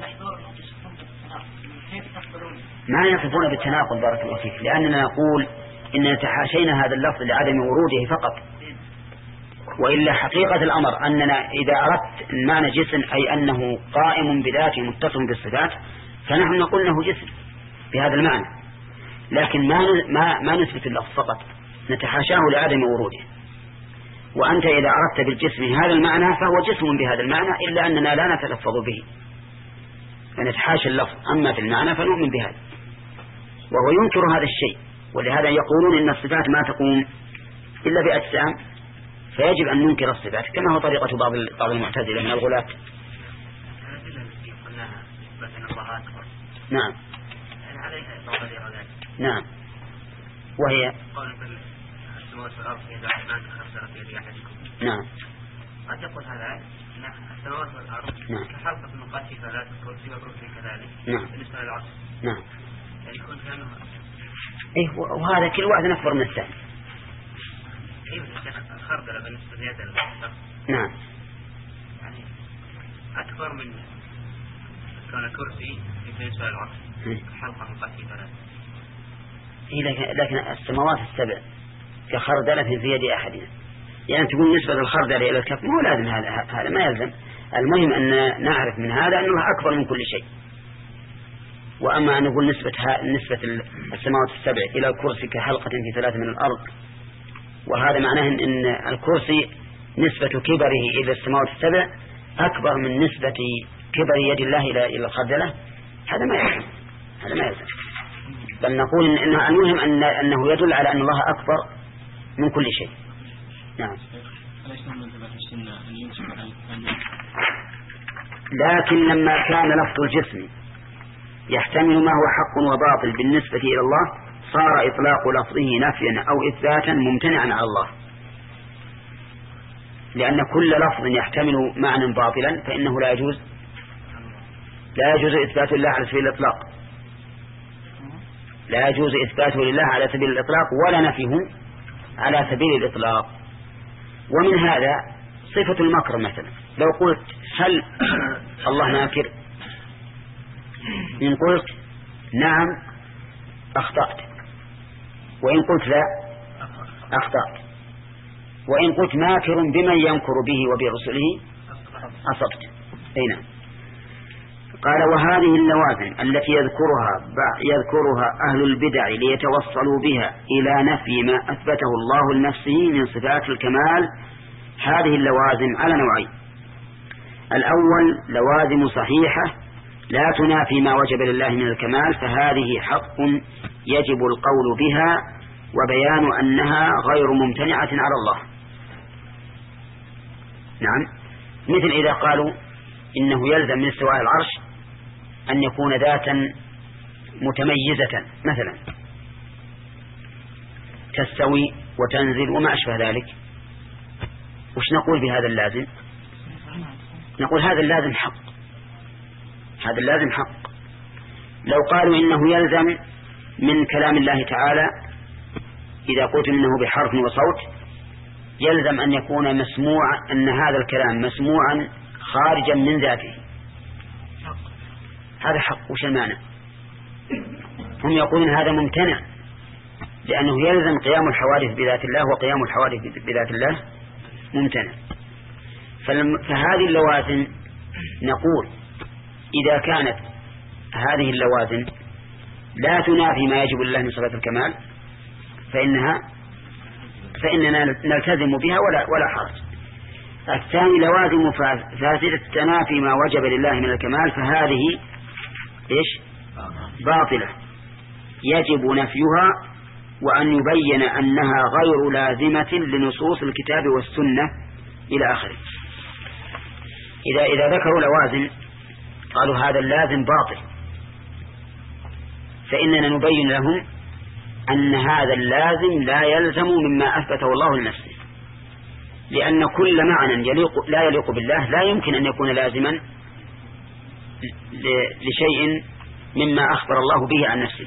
ما يصفون بالتناقض بارك الله فيك، لأننا نقول إننا تحاشينا هذا اللفظ لعدم وروده فقط، وإلا حقيقة الأمر أننا إذا أردت المعنى جسم أي أنه قائم بذاته متصل بالصفات، فنحن نقول أنه جسم بهذا المعنى، لكن ما ما ما نثبت اللفظ فقط، نتحاشاه لعدم وروده. وأنت إذا أردت بالجسم هذا المعنى فهو جسم بهذا المعنى، إلا أننا لا نتلفظ به فنتحاشى اللفظ، أما في المعنى فنؤمن بهذا. وهو ينكر هذا الشيء، ولهذا يقولون إن الصفات ما تقوم إلا بأجسام، فيجب أن ننكر الصفات، كما هو طريقة بعض بعض المعتزلة من الغلاة. نعم نعم. وهي نعم. قد يقول هذا السماوات والأرض نعم. كحلقة مقاسي فلا تكرسي وكرسي كذلك. نعم. بالنسبة للعرش. نعم. يعني يكون كأنه. إيه، وهذا كل واحد أكبر من الثاني. أيوة الخردلة بالنسبة لهذا الشخص. نعم. يعني أكبر من كان كرسي بالنسبة للعرش. كحلقة مقاسي فلا. إيه، لكن لكن السماوات السبع كخردلة في يد أحدنا. يعني تقول نسبة الخردلة إلى الكف، مو لازم هذا هذا ما يلزم. المهم أن نعرف من هذا أنه أكبر من كل شيء. وأما أن نقول نسبة نسبة السماوات السبع إلى الكرسي كحلقة في ثلاثة من الأرض، وهذا معناه أن الكرسي نسبة كبره إلى السماوات السبع أكبر من نسبة كبر يد الله إلى إلى الخردلة، هذا ما يلزم. هذا ما يلزم. بل نقول إن المهم أن أنه يدل على أن الله أكبر من كل شيء. نعم. لكن لما كان لفظ الجسم يحتمل ما هو حق وباطل بالنسبة إلى الله، صار إطلاق لفظه نفيا أو إثباتا ممتنعا على الله، لأن كل لفظ يحتمل معنى باطلا فإنه لا يجوز لا يجوز إثبات الله على سبيل الإطلاق، لا يجوز إثباته لله على سبيل الإطلاق ولا نفيه على سبيل الإطلاق. ومن هذا صفة المكر مثلا، لو قلت هل الله ماكر، إن قلت نعم أخطأت، وإن قلت لا أخطأت، وإن قلت ماكر بمن ينكر به وبرسله أصبت. أي نعم. قال وهذه اللوازم التي يذكرها يذكرها أهل البدع ليتوصلوا بها إلى نفي ما أثبته الله لنفسه من صفات الكمال، هذه اللوازم على نوعين: الأول لوازم صحيحة لا تنافي ما وجب لله من الكمال، فهذه حق يجب القول بها وبيان أنها غير ممتنعة على الله. نعم، مثل إذا قالوا إنه يلزم من استواء العرش أن يكون ذاتا متميزة مثلا تستوي وتنزل وما أشبه ذلك، وش نقول بهذا اللازم؟ نقول هذا اللازم حق، هذا اللازم حق. لو قالوا إنه يلزم من كلام الله تعالى إذا قلت إنه بحرف وصوت يلزم أن يكون مسموعا، أن هذا الكلام مسموعا خارجا من ذاته، هذا حق. وش المعنى؟ هم يقولون هذا ممتنع، لأنه يلزم قيام الحوادث بذات الله، وقيام الحوادث بذات الله ممتنع. فهذه اللوازم نقول إذا كانت هذه اللوازم لا تنافي ما يجب لله من صفات الكمال فإنها فإننا نلتزم بها ولا ولا حرج. الثاني لوازم فاسدة تنافي ما وجب لله من الكمال، فهذه إيش؟ باطلة، يجب نفيها وأن يبين أنها غير لازمة لنصوص الكتاب والسنة إلى آخره. إذا إذا ذكروا لوازم قالوا هذا اللازم باطل، فإننا نبين لهم أن هذا اللازم لا يلزم مما أثبته الله لنفسه، لأن كل معنى يليق لا يليق بالله لا يمكن أن يكون لازما لشيء مما أخبر الله به عن نفسه.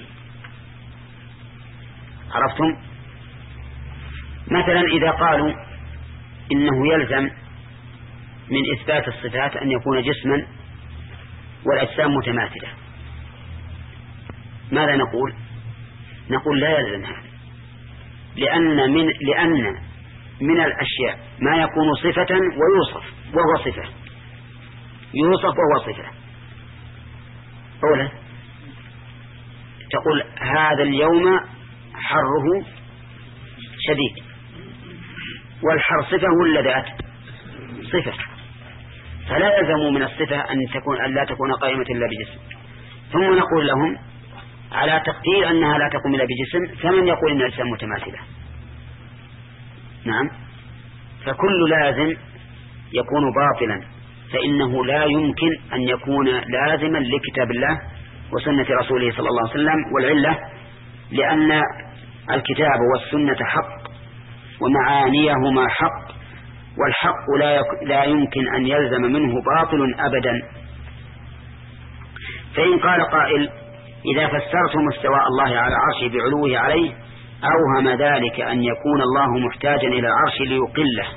عرفتم؟ مثلا إذا قالوا إنه يلزم من إثبات الصفات أن يكون جسما والأجسام متماثلة، ماذا نقول؟ نقول لا يلزم هذا، لأن من لأن من الأشياء ما يكون صفة ويوصف وهو صفة، يوصف وهو صفة. أولا تقول هذا اليوم حره شديد، والحر صفة ولا ذات؟ صفة، فلا يلزم من الصفة أن تكون أن لا تكون قائمة إلا بجسم. ثم نقول لهم على تقدير أنها لا تقوم إلا بجسم، فمن يقول إن الأجسام متماثلة؟ نعم، فكل لازم يكون باطلا، فإنه لا يمكن أن يكون لازما لكتاب الله وسنة رسوله صلى الله عليه وسلم. والعلة لأن الكتاب والسنة حق ومعانيهما حق، والحق لا, لا يمكن أن يلزم منه باطل أبدا. فإن قال قائل إذا فسرتم استواء الله على عرشه بعلوه عليه أوهم ذلك أن يكون الله محتاجا إلى العرش ليقله،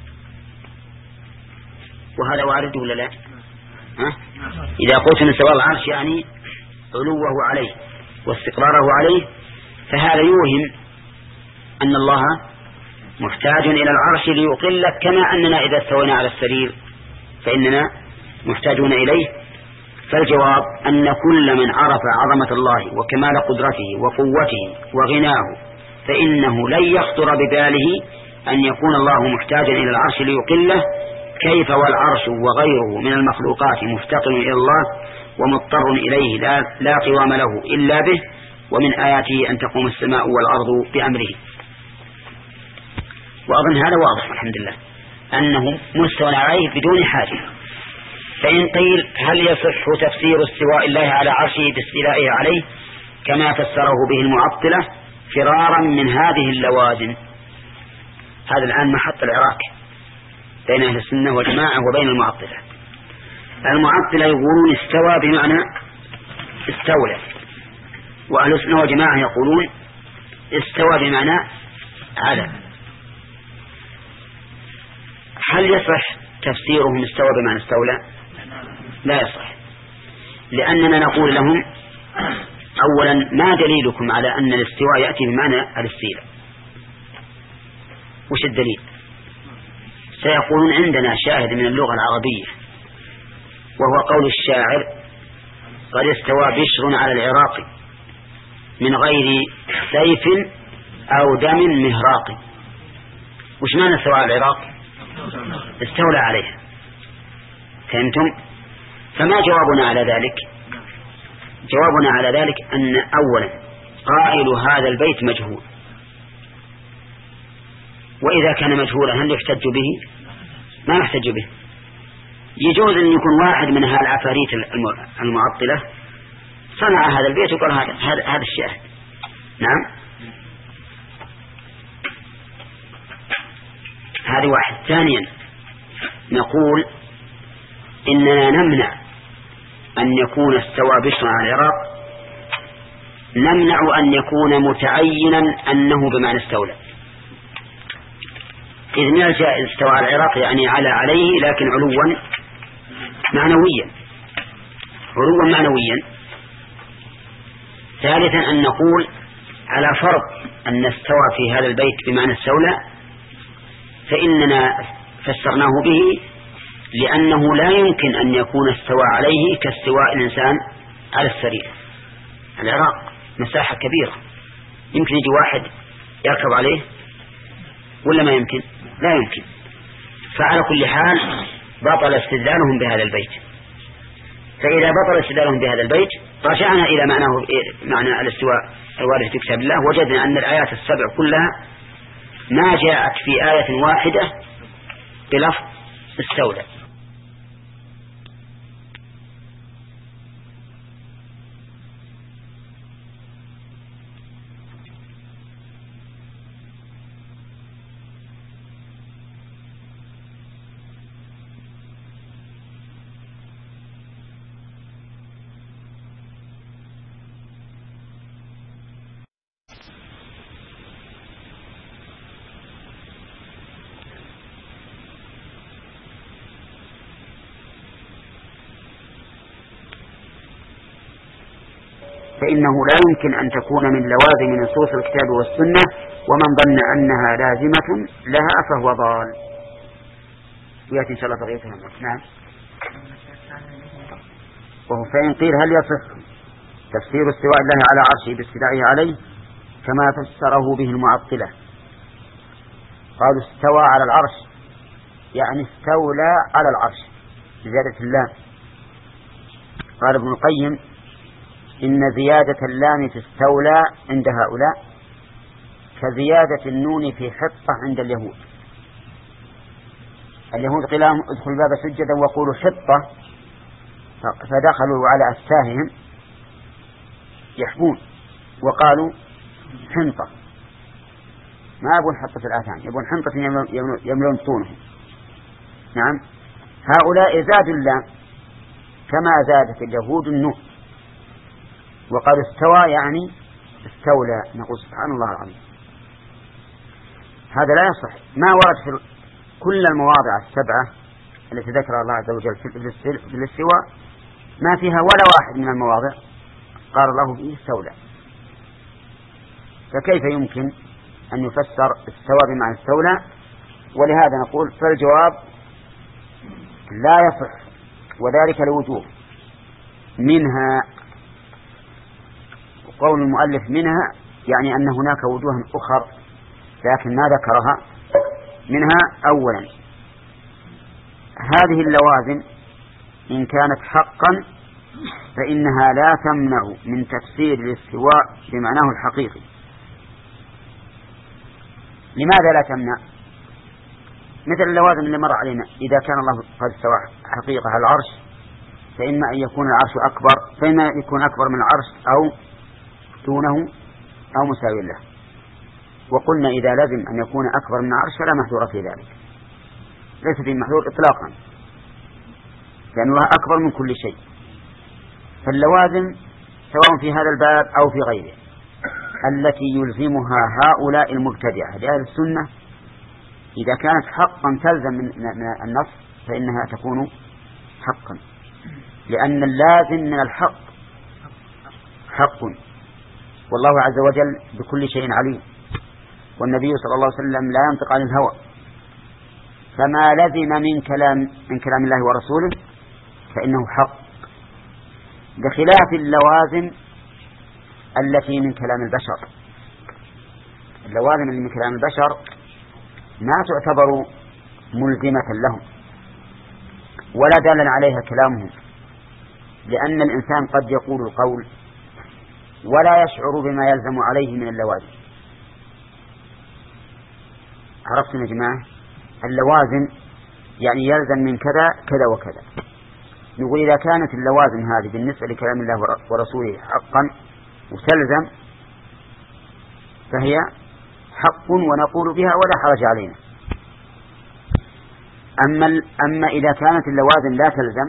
وهذا وارد ولا لا؟ ها؟ إذا قلت استواء العرش يعني علوه عليه واستقراره عليه، فهذا يوهم أن الله محتاج إلى العرش ليقله، كما أننا إذا استوينا على السرير فإننا محتاجون إليه. فالجواب أن كل من عرف عظمة الله وكمال قدرته وقوته وغناه فإنه لن يخطر بباله أن يكون الله محتاجا إلى العرش ليقله، كيف والعرش وغيره من المخلوقات مفتقر إلى الله ومضطر إليه لا, لا قوام له إلا به، ومن آياته أن تقوم السماء والأرض بأمره. وأظن هذا واضح الحمد لله أنه مستوى عليه بدون حاجة. فإن قيل هل يصح تفسير استواء الله على عرشه باستيلائه عليه كما فسره به المعطلة فرارا من هذه اللوازم؟ هذا الآن محط العراك بين أهل السنة والجماعة وبين المعطلة. المعطلة يقولون استوى بمعنى استولى، وأهل السنة والجماعة يقولون استوى بمعنى على. هل يصح تفسيرهم استوى بمعنى استولى؟ لا يصح، لأننا نقول لهم أولا ما دليلكم على أن الاستواء يأتي بمعنى الاستيلاء؟ وش الدليل؟ سيقولون عندنا شاهد من اللغة العربية، وهو قول الشاعر قد استوى بشر على العراق من غير سيف أو دم مهراق. وش معنى استوى على العراق؟ استولى عليها. فهمتم؟ فما جوابنا على ذلك؟ جوابنا على ذلك أن أولا قائل هذا البيت مجهول، وإذا كان مجهولا هل يحتج به؟ ما يحتج به. يجوز أن يكون واحد من هالعفاريت المعطلة صنع هذا البيت وقال هذا هذا هذا الشاهد. نعم، هذه واحد. ثانيا نقول إننا نمنع أن يكون استوى بشر على العراق، نمنع أن يكون متعينا أنه بمعنى استولى، إذ من الجائز استوى على العراق يعني على عليه لكن علوا معنويا، علوا معنويا. ثالثا أن نقول على فرض أن استوى في هذا البيت بمعنى استولى فإننا فسرناه به، لأنه لا يمكن أن يكون استوى عليه كاستواء الإنسان على السرير. العراق مساحة كبيرة، يمكن يجي واحد يركب عليه ولا ما يمكن؟ لا يمكن. فعلى كل حال بطل استدلالهم بهذا البيت. فإذا بطل استدلالهم بهذا البيت رجعنا إلى معناه معنى الاستواء الوارد في كتاب الله، وجدنا أن الآيات السبع كلها ما جاءت في آية واحدة بلفظ استولى. فإنه لا يمكن أن تكون من لوازم نصوص الكتاب والسنة، ومن ظن أنها لازمة لها فهو ضال. يأتي إن شاء الله بقية الأمر. نعم. وهو فإن قيل هل يصح تفسير استواء الله على عرشه باستيلائه عليه كما فسره به المعطلة؟ قالوا استوى على العرش يعني استولى على العرش بزيادة اللام. قال ابن القيم إن زيادة اللام في استولى عند هؤلاء كزيادة النون في حطة عند اليهود. اليهود قيل لهم ادخلوا الباب سجدا وقولوا حطة، فدخلوا على أفواههم يحبون وقالوا حنطة، ما يبون حطة في الآذان، يبون حنطة يملون بطونهم. نعم، هؤلاء زادوا اللام كما زادت اليهود النون وقالوا استوى يعني استولى. نقول سبحان الله العظيم، هذا لا يصح. ما ورد في كل المواضع السبعة التي ذكر الله عز وجل في الاستواء ما فيها ولا واحد من المواضع قال الله به استولى، فكيف يمكن أن يفسر استوى بمعنى استولى؟ ولهذا نقول فالجواب لا يصح، وذلك لوجوه. منها قول المؤلف منها يعني أن هناك وجوها أخر لكن ما ذكرها. منها أولا هذه اللوازم إن كانت حقا فإنها لا تمنع من تفسير الاستواء بمعناه الحقيقي. لماذا لا تمنع؟ مثل اللوازم اللي مر علينا، إذا كان الله قد استوى حقيقة على العرش فإما أن يكون العرش أكبر، فإما يكون أكبر من العرش أو دونه أو مساوي له. وقلنا إذا لازم أن يكون أكبر من العرش فلا محذور في ذلك، ليس فيه محذور إطلاقا، لأن الله أكبر من كل شيء. فاللوازم سواء في هذا الباب أو في غيره التي يلزمها هؤلاء المبتدعة لأهل السنة إذا كانت حقا تلزم من النص فإنها تكون حقا، لأن اللازم من الحق حق، والله عز وجل بكل شيء عليم، والنبي صلى الله عليه وسلم لا ينطق عن الهوى، فما لزم من كلام من كلام الله ورسوله فإنه حق، بخلاف اللوازم التي من كلام البشر. اللوازم اللي من كلام البشر ما تعتبر ملزمة لهم ولا دالا عليها كلامهم، لأن الإنسان قد يقول القول ولا يشعر بما يلزم عليه من اللوازم. عرفتم يا جماعة؟ اللوازم يعني يلزم من كذا كذا وكذا. نقول إذا كانت اللوازم هذه بالنسبة لكلام الله ورسوله حقا وتلزم فهي حق ونقول بها ولا حرج علينا. أما, أما إذا كانت اللوازم لا تلزم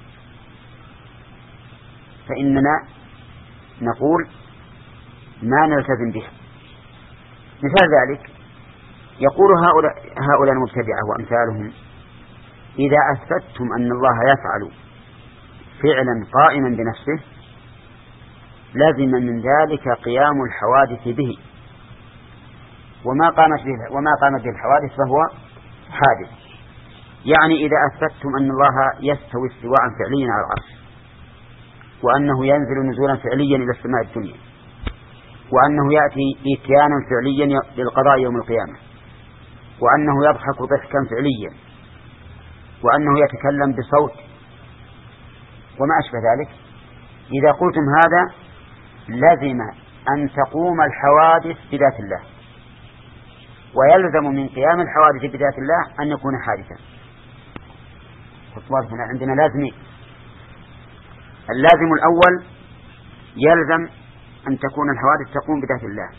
فإننا نقول ما نلتزم بها. مثال ذلك يقول هؤلاء, هؤلاء المبتدعة وأمثالهم إذا أثبتتم أن الله يفعل فعلا قائما بنفسه لازم من ذلك قيام الحوادث به، وما قامت به وما قامت به الحوادث فهو حادث. يعني إذا أثبتتم أن الله يستوي استواء فعليا على العرش، وأنه ينزل نزولا فعليا إلى السماء الدنيا، وأنه يأتي إتيانا فعليا للقضاء يوم القيامة، وأنه يضحك ضحكا فعليا، وأنه يتكلم بصوت وما أشبه ذلك، إذا قلتم هذا لازم أن تقوم الحوادث بذات الله، ويلزم من قيام الحوادث بذات الله أن يكون حادثا. خطوات هنا عندنا لازمين. اللازم الأول يلزم أن تكون الحوادث تقوم بذات الله.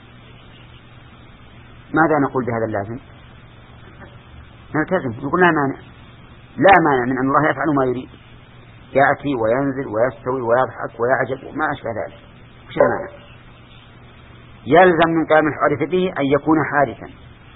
ماذا نقول بهذا اللازم؟ نلتزم، نقول لا مانع، لا مانع من أن الله يفعل ما يريد، يأتي وينزل ويستوي ويضحك ويعجب وما أشبه ذلك، وش المانع؟ يلزم من قيام الحوادث به أن يكون حادثا،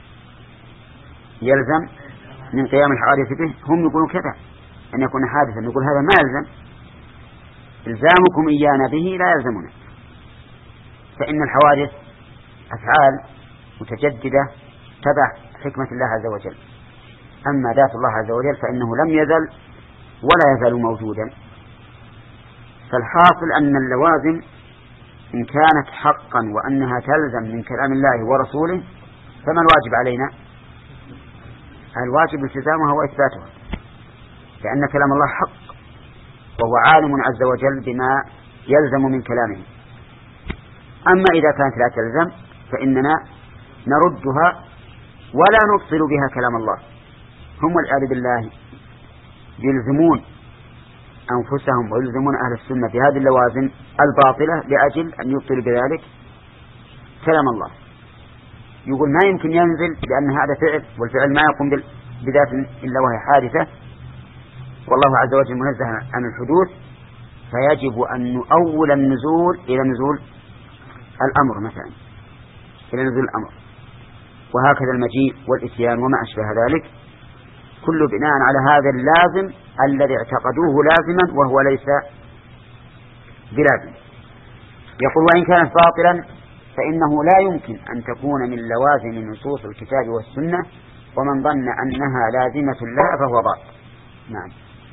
يلزم من قيام الحوادث به، هم يقولون كذا أن يكون حادثا، نقول هذا ما يلزم، إلزامكم إيانا به لا يلزمنا، فإن الحوادث أفعال متجددة تبع حكمة الله عز وجل. أما ذات الله عز وجل فإنه لم يزل ولا يزال موجودا. فالحاصل أن اللوازم إن كانت حقا وأنها تلزم من كلام الله ورسوله فما الواجب علينا؟ الواجب التزامها وإثباتها، لأن كلام الله حق وهو عالم عز وجل بما يلزم من كلامه. أما إذا كانت لا تلزم فإننا نردها ولا نبطل بها كلام الله. هم والعياذ بالله يلزمون أنفسهم ويلزمون أهل السنة بهذه اللوازم الباطلة لأجل أن يبطلوا بذلك كلام الله. يقول ما يمكن ينزل لأن هذا فعل، والفعل ما يقوم بذات إلا وهي حادثة، والله عز وجل منزه عن الحدوث، فيجب أن نؤول النزول إلى نزول الأمر مثلا، إلى نزول الأمر، وهكذا المجيء والإتيان وما أشبه ذلك، كل بناء على هذا اللازم الذي اعتقدوه لازما وهو ليس بلازم. يقول وإن كانت باطلا فإنه لا يمكن أن تكون من لوازم نصوص الكتاب والسنة، ومن ظن أنها لازمة لها فهو ضال. نعم.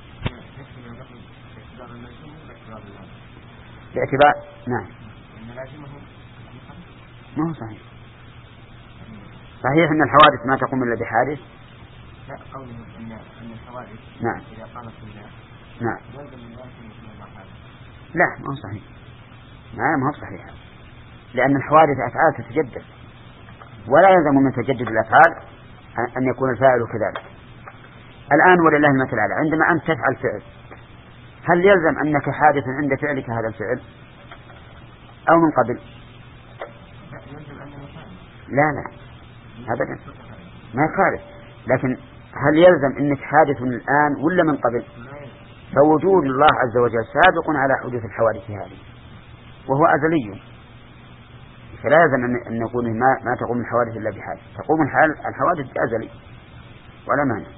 باعتبار نعم ما هو صحيح. صحيح أن الحوادث ما تقوم إلا بحادث. لا قولهم أن أن الحوادث نعم إذا قامت بالله نعم لا ما هو صحيح. نعم ما هو صحيح، لأن الحوادث أفعال تتجدد، ولا يلزم من تجدد الأفعال أن يكون الفاعل كذلك. الآن ولله المثل الأعلى، عندما أنت تفعل فعل هل يلزم أنك حادث عند فعلك هذا الفعل أو من قبل؟ لا لا أبدا ما يخالف، لكن هل يلزم أنك حادث الآن ولا من قبل؟ فوجود الله عز وجل سابق على حدوث الحوادث هذه وهو أزلي، فلا يلزم أن نقول ما, ما تقوم الحوادث إلا بحادث، تقوم الحوادث بأزلي ولا مانع.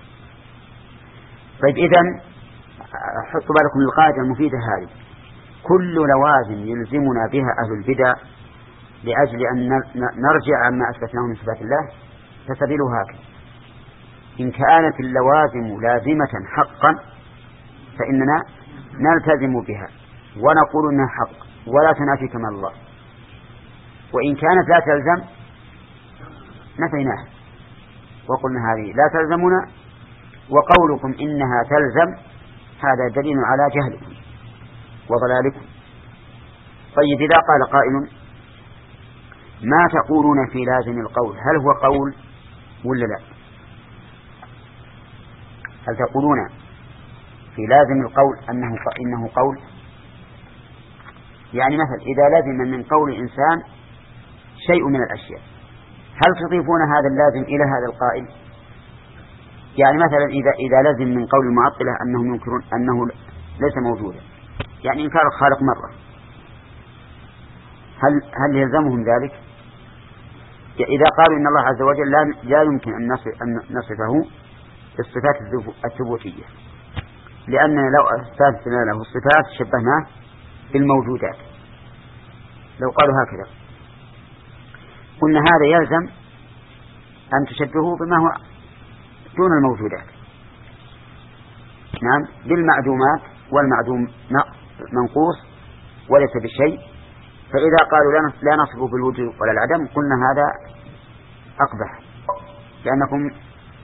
طيب إذن حطوا بالكم القاعدة المفيدة هذه، كل لوازم يلزمنا بها أهل البدع لأجل أن نرجع عما أثبتناه من صفات الله فسبيله هكذا. إن كانت اللوازم لازمة حقا فإننا نلتزم بها ونقول إنها حق ولا تنافي كمال الله، وإن كانت لا تلزم نفيناها وقلنا هذه لا تلزمنا، وقولكم إنها تلزم هذا دليل على جهلكم وضلالكم. طيب إذا قال قائل ما تقولون في لازم القول، هل هو قول ولا لا؟ هل تقولون في لازم القول أنه إنه قول؟ يعني مثلا إذا لازم من قول إنسان شيء من الأشياء هل تضيفون هذا اللازم إلى هذا القائل؟ يعني مثلا إذا إذا لازم من قول المعطلة أنهم ينكرون أنه ليس موجودا، يعني إنكار الخالق مرة، هل هل يلزمهم ذلك؟ إذا قالوا إن الله عز وجل لا, لا يمكن أن نصفه بالصفات الثبوتية، لأننا لو أثبتنا له الصفات شبهناه بالموجودات، لو قالوا هكذا قلنا هذا يلزم أن تشبهه بما هو دون الموجودات. نعم بالمعدومات، والمعدوم منقوص وليس بالشيء، فإذا قالوا لا نصفه بالوجود ولا العدم قلنا هذا أقبح لأنكم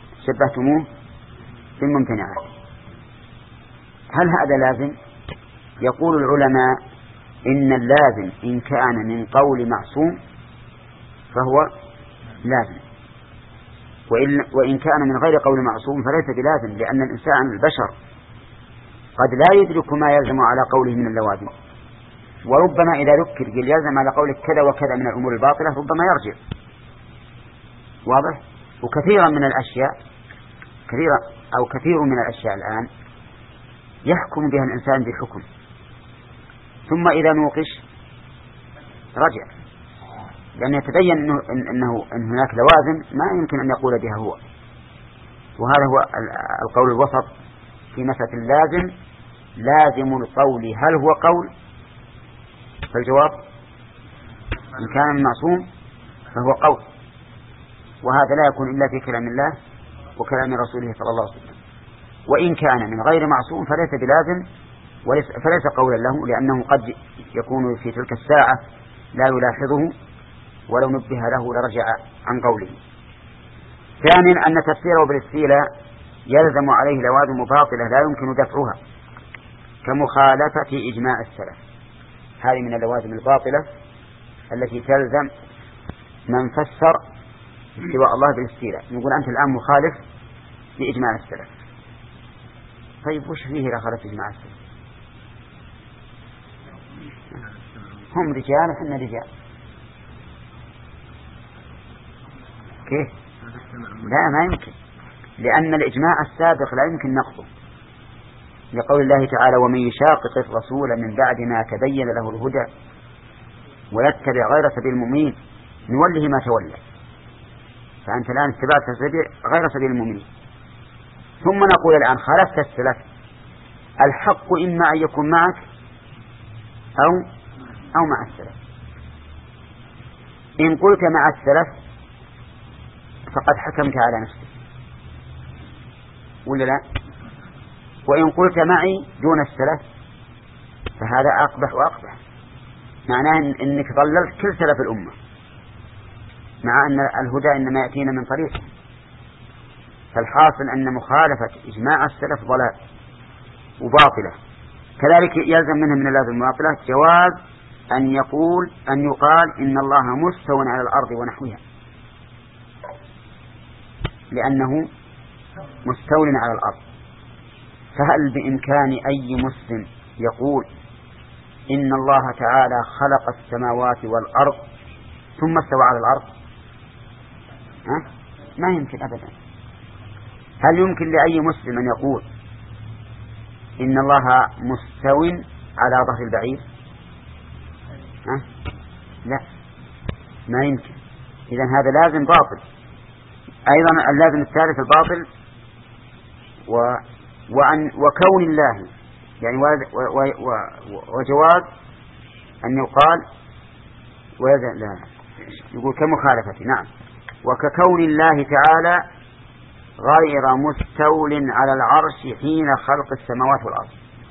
شبهتموه بالممتنعات. هل هذا لازم؟ يقول العلماء إن اللازم إن كان من قول معصوم فهو لازم، وإن, وإن كان من غير قول معصوم فليس بلازم، لأن الإنسان البشر قد لا يدرك ما يلزم على قوله من اللوازم، وربما إذا ذكر يلزم على قولك كذا وكذا من الأمور الباطلة ربما يرجع. واضح؟ وكثيرا من الأشياء كثيرا أو كثير من الأشياء الآن يحكم بها الإنسان بحكم، ثم إذا نوقش رجع، لأن يتبين أنه, إنه أن هناك لوازم ما يمكن أن يقول بها هو. وهذا هو القول الوسط في مسألة اللازم. لازم القول هل هو قول؟ فالجواب إن كان من معصوم فهو قول، وهذا لا يكون إلا في كلام الله وكلام رسوله صلى الله عليه وسلم. وإن كان من غير معصوم فليس بلازم فليس قولا له، لأنه قد يكون في تلك الساعة لا يلاحظه، ولو نبه له لرجع عن قوله. ثانيا أن تفسيره بالاستيلاء يلزم عليه لوازم باطلة لا يمكن دفعها، كمخالفة إجماع السلف. هذه من اللوازم الباطلة التي تلزم من فسر استواء الله بالاستيلاء. نقول أنت الآن مخالف لإجماع السلف. طيب وش فيه إذا خالف إجماع السلف؟ هم رجال وحنا رجال، كيف؟ لا ما يمكن، لأن الإجماع السابق لا يمكن نقضه، لقول الله تعالى ومن يشاقق الرسول من بعد ما تبين له الهدى ويتبع غير سبيل المؤمنين نوله ما تولى. فأنت الآن اتبعت غير سبيل المؤمنين، ثم نقول الآن خالفت السلف. الحق إما أن يكون معك أو أو مع السلف. إن قلت مع السلف فقد حكمت على نفسك ولا لا؟ وإن قلت معي دون السلف فهذا أقبح وأقبح، معناه إنك ضللت كل سلف الأمة، مع أن الهدى إنما يأتينا من طريقه. فالحاصل أن مخالفة إجماع السلف ضلال وباطلة. كذلك يلزم منه من اللازم المباطلة جواز أن يقول أن يقال إن الله مستوى على الأرض ونحوها، لأنه مستوى على الأرض. فهل بإمكان أي مسلم يقول إن الله تعالى خلق السماوات والأرض ثم استوى على الأرض؟ ها؟ ما يمكن أبدا. هل يمكن لأي مسلم أن يقول إن الله مستوى على ظهر البعير؟ ها؟ لا ما يمكن. إذن هذا لازم باطل. أيضا اللازم الثالث الباطل و وعن وكون الله يعني وجواز أن يقال ويزال لا يقول كمخالفة. نعم. وككون الله تعالى غير مستول على العرش حين خلق السماوات والأرض.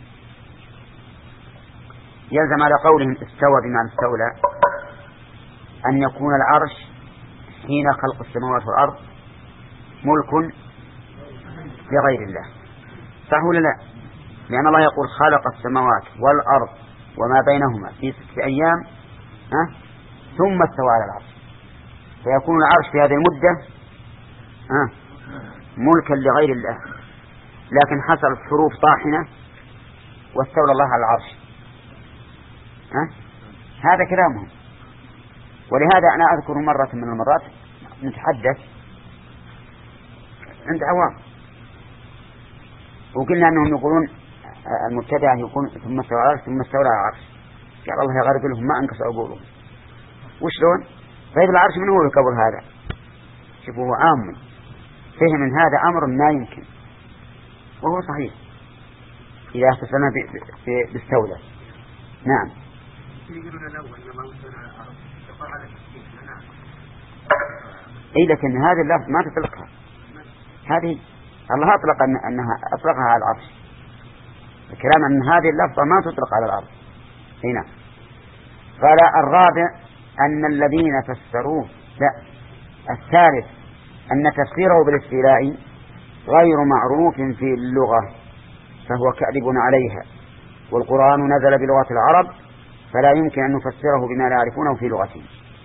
يلزم على قولهم استوى بمعنى استولى أن يكون العرش حين خلق السماوات والأرض ملك لغير الله، صح ولا لا؟ لأن الله يقول خلق السماوات والأرض وما بينهما في ستة أيام ها؟ ثم استوى على العرش، فيكون العرش في هذه المدة ها؟ ملكا لغير الله، لكن حصل حروف طاحنة واستولى الله على العرش. ها؟ هذا كلامهم. ولهذا أنا أذكر مرة من المرات نتحدث عند عوام وقلنا أنهم يقولون المبتدع يقول ثم استوى على العرش ثم استولى على العرش، قال الله يغرق لهم ما أنكسوا عقولهم. وشلون؟ طيب العرش من هو الكبر هذا؟ شوفوا هو عام فهم من هذا أمر ما يمكن، وهو صحيح إذا اختصرنا باستولى. نعم. إيه لكن هذه اللفظ ما تطلقها، هذه الله أطلق أن أنها أطلقها على العرش، الكلام أن هذه اللفظة ما تطلق على الأرض. هنا قال الرابع أن الذين فسروه لا الثالث أن تفسيره بالاستيلاء غير معروف في اللغة فهو كاذب عليها، والقرآن نزل بلغة العرب فلا يمكن أن نفسره بما لا يعرفونه في لغتهم.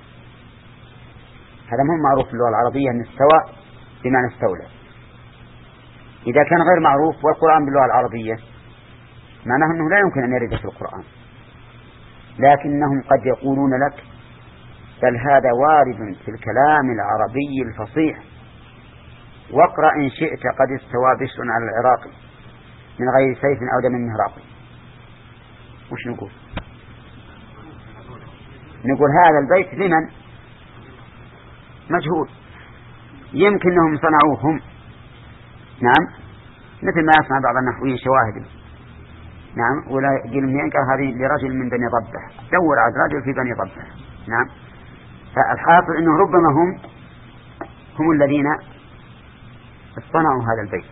هذا مهم معروف في اللغة العربية أن استوى بمعنى استولى. إذا كان غير معروف والقرآن باللغة العربية معناه أنه لا يمكن أن يرد في القرآن، لكنهم قد يقولون لك بل هذا وارد في الكلام العربي الفصيح، واقرأ إن شئت قد استوى بشر على العراق من غير سيف أو دم مهراق. وش نقول؟ نقول هذا البيت لمن؟ مجهول، يمكن أنهم صنعوهم. نعم، مثل ما يصنع بعض النحويين شواهد. نعم، ولا يقول من ينقل هذه لرجل من بني ضبة، دور على رجل في بني ضبة. نعم، فالحاصل أنه ربما هم هم الذين اصطنعوا هذا البيت.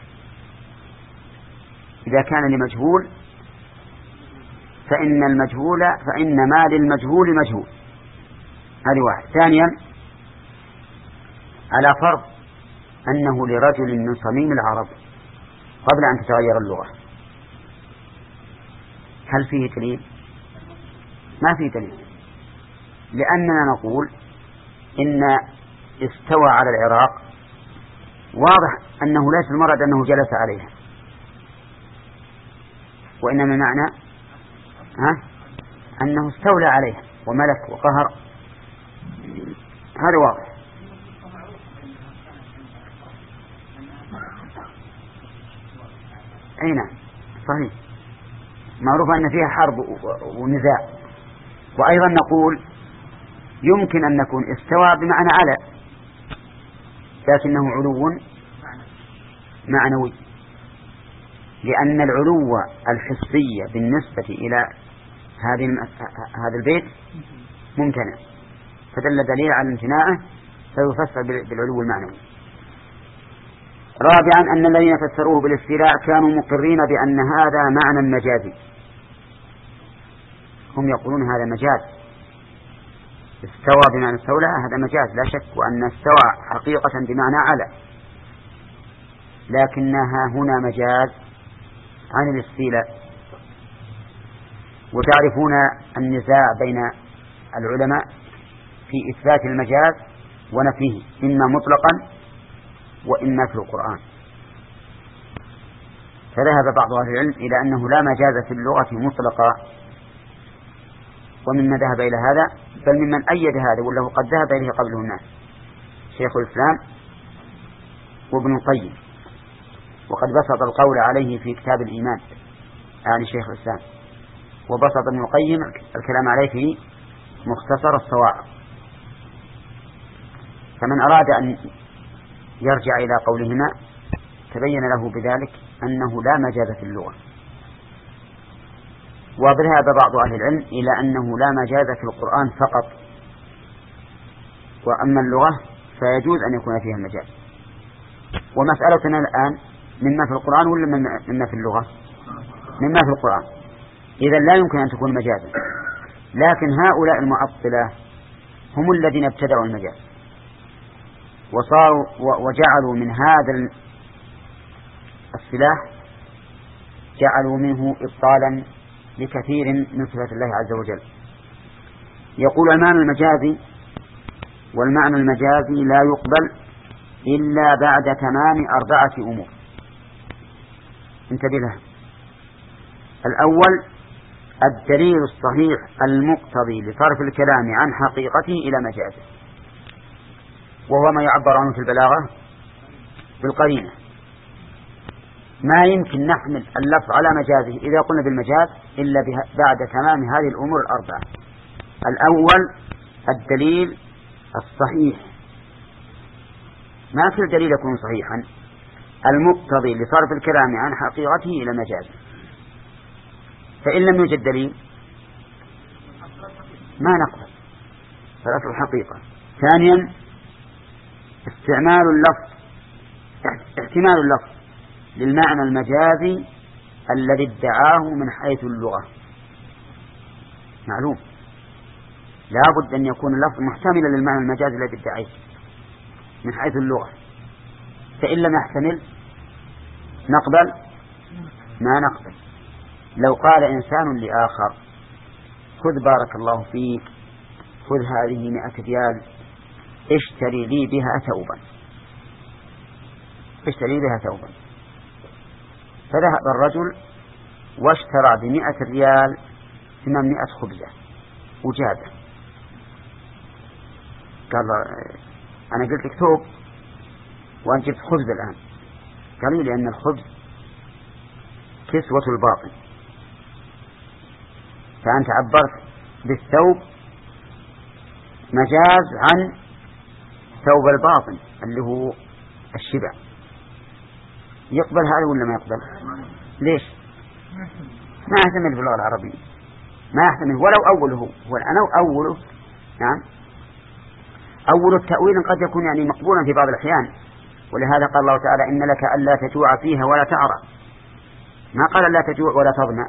إذا كان لمجهول فإن المجهول فإن ما للمجهول مجهول. هذه واحد. ثانيا، على فرض أنه لرجل من صميم العرب قبل أن تتغير اللغة، هل فيه دليل؟ ما فيه دليل، لأننا نقول إن استوى على العراق واضح أنه ليس المراد أنه جلس عليها، وإنما معنى ها أنه استولى عليها وملك وقهر. هذا واضح. أي نعم صحيح، معروف أن فيها حرب ونزاع. وأيضا نقول يمكن أن نكون استوى بمعنى على، لكنه علو معنوي، لأن العلو الحسي بالنسبة إلى هذه هذا البيت ممتنع، فدل دليل على امتناعه فيفسر بالعلو المعنوي. رابعا، أن الذين فسروه بالاستيلاء كانوا مقرين بأن هذا معنى مجازي. هم يقولون هذا مجاز، استوى بمعنى استولى هذا مجاز لا شك، وأن استوى حقيقة بمعنى على، لكنها هنا مجاز عن الاستيلاء. وتعرفون النزاع بين العلماء في إثبات المجاز ونفيه، إما مطلقا وإما في القرآن. فذهب بعض أهل العلم إلى أنه لا مجاز في اللغة مطلقا، ومما ذهب إلى هذا بل ممن أيد هذا وله قد ذهب إليه قبله الناس شيخ الإسلام وابن القيم، وقد بسط القول عليه في كتاب الإيمان يعني شيخ الإسلام، وبسط ابن القيم الكلام عليه في مختصر الصواعق. فمن أراد أن يرجع إلى قولهما تبين له بذلك أنه لا مجاز في اللغة. وذهب بعض أهل العلم إلى أنه لا مجاز في القرآن فقط، وأما اللغة فيجوز أن يكون فيها المجاز. ومسألتنا الآن مما في القرآن ولا مما في اللغة؟ مما في القرآن، إذا لا يمكن أن تكون مجازا. لكن هؤلاء المعطلة هم الذين ابتدعوا المجاز وصاروا وجعلوا من هذا السلاح جعلوا منه إبطالا لكثير من صفات الله عز وجل. يقول المعنى المجازي، والمعنى المجازي لا يقبل إلا بعد تمام أربعة أمور. انتبه لها. الأول الدليل الصحيح المقتضي لصرف الكلام عن حقيقته إلى مجازه، وهو ما يعبر عنه في البلاغة بالقرينة. ما يمكن نحمل اللفظ على مجازه إذا قلنا بالمجاز إلا بعد تمام هذه الأمور الأربعة. الأول الدليل الصحيح، ما كل دليل يكون صحيحا، المقتضي لصرف الكلام عن حقيقته إلى مجازه. فإن لم يوجد دليل ما نقبل صرف الحقيقة. ثانيا استعمال اللفظ احتمال اللفظ للمعنى المجازي الذي ادعاه من حيث اللغة. معلوم لا بد أن يكون اللفظ محتملا للمعنى المجازي الذي ادعاه من حيث اللغة، فإن لم يحتمل نقبل ما نقبل. لو قال إنسان لآخر خذ بارك الله فيك، خذ هذه مئة ريال اشتري لي بها ثوبا، اشتري بها ثوبا. فذهب الرجل واشترى بمئة ريال ثمانمائة خبزة وجابه. قال أنا قلت لك ثوب وأنت جبت خبز الآن. قال لي لأن الخبز كسوة الباطن، فأنت عبرت بالثوب مجاز عن ثوب الباطن اللي هو الشبع. يقبل هذا ولا ما يقبل؟ ليش؟ ما يحتمل في اللغة العربية، ما يحتمل ولو أوله هو الآن أوله. نعم، أول التأويل قد يكون يعني مقبولا في بعض الأحيان، ولهذا قال الله تعالى إن لك ألا تجوع فيها ولا تعرى، ما قال لا تجوع ولا تظمأ،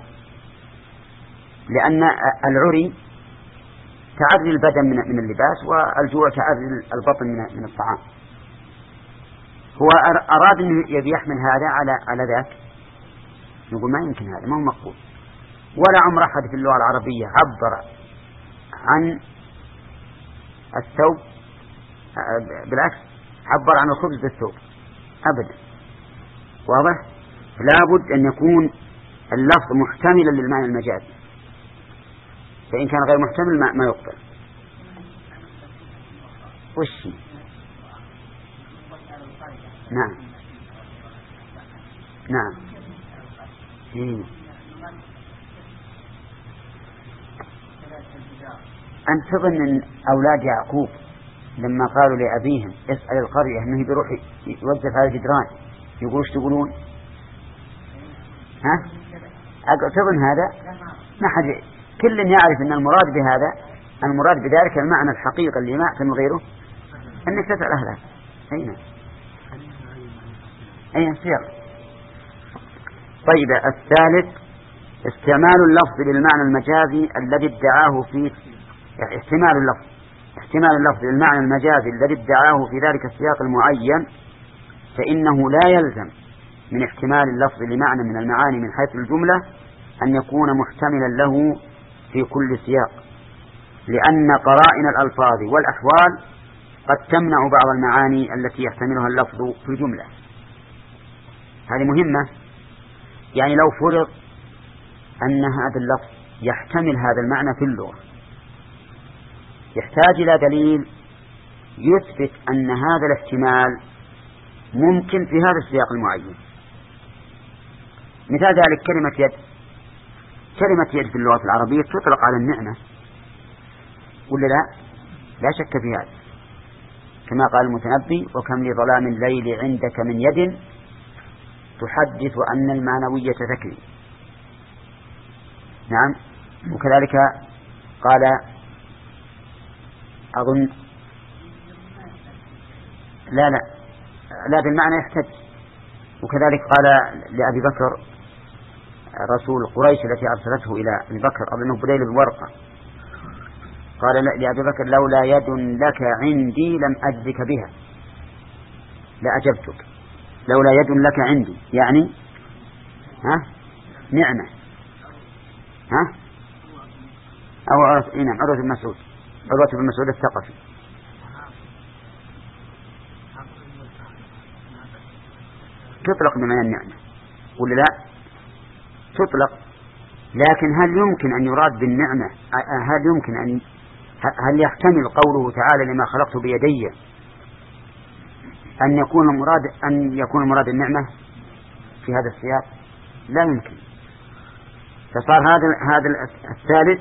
لأن العري تعري البدن من اللباس، والجوع تعري البطن من الطعام. هو أراد أن يحمل هذا على على ذاك، نقول ما يمكن، هذا ما هو مقبول. ولا عمر أحد في اللغة العربية عبر عن الثوب، بالعكس عبر عن الخبز بالثوب أبدا. واضح؟ لابد أن يكون اللفظ محتملا للمعنى المجازي، فإن كان غير محتمل ما, ما يقبل. وش؟ نعم نعم إيه. أنت تظن أن أولاد يعقوب لما قالوا لأبيهم اسأل القرية أنه بيروح يوظف هذا الجدران، يقولوا ايش تقولون؟ ها؟ تظن هذا؟ ما حد، كل يعرف أن المراد بهذا، المراد بذلك المعنى الحقيقي اللي ما أحسن غيره، أنك تسأل أهلها. أين؟ أين السياق؟ طيب، الثالث استعمال اللفظ بالمعنى المجازي الذي ادعاه في احتمال اللفظ احتمال اللفظ بالمعنى المجازي الذي ادعاه في ذلك السياق المعين، فإنه لا يلزم من احتمال اللفظ لمعنى من المعاني من حيث الجملة أن يكون محتملا له في كل سياق، لأن قرائن الألفاظ والأحوال قد تمنع بعض المعاني التي يحتملها اللفظ في جملة. هذه مهمة. يعني لو فرض أن هذا اللفظ يحتمل هذا المعنى في اللغة، يحتاج إلى دليل يثبت أن هذا الاحتمال ممكن في هذا السياق المعين. مثال ذلك كلمة يد. كلمة يد في اللغة العربية تطلق على النعمة ولا لا؟ لا شك في هذا، كما قال المتنبي وكم لظلام الليل عندك من يد تحدث أن المعنوية تكري. نعم. وكذلك قال أظن لا لا لا بالمعنى يحتج. وكذلك قال لأبي بكر رسول قريش التي أرسلته إلى أبي بكر أظنه بديل الورقة، قال لأبي بكر لولا يد لك عندي لم أجزك بها لأجبتك. لولا يد لك عندي يعني ها نعمة، ها أو عروة عروة بن مسعود عروة بن مسعود الثقفي. تطلق بمعنى النعمة ولا لا؟ تطلق، لكن هل يمكن أن يراد بالنعمة، هل يمكن أن هل يحتمل قوله تعالى لما خلقت بيدي أن يكون المراد أن يكون مراد النعمة في هذا السياق؟ لا يمكن. فصار هذا هذا الثالث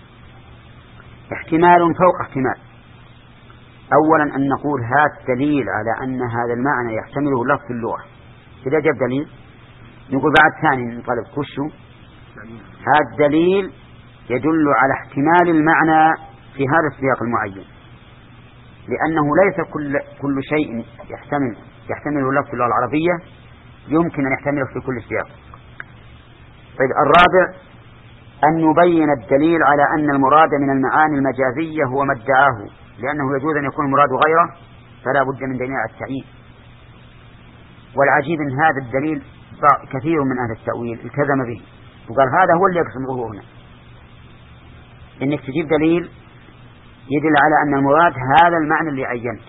احتمال فوق احتمال. أولا أن نقول هذا دليل على أن هذا المعنى يحتمله لفظ اللغة. إذا جاب دليل نقول بعد ثاني نطلب كشو هذا دليل يدل على احتمال المعنى في هذا السياق المعين، لأنه ليس كل كل شيء يحتمل يحتمله لفظ اللغة العربية يمكن أن يحتمله في كل سياق. طيب، الرابع أن يبين الدليل على أن المراد من المعاني المجازية هو ما ادعاه، لأنه يجوز أن يكون المراد غيره فلا بد من دليل على التعيين. والعجيب أن هذا الدليل كثير من أهل التأويل التزم به وقال هذا هو اللي يقسم ظهورنا. إنك تجيب دليل يدل على أن المراد هذا المعنى اللي عينت.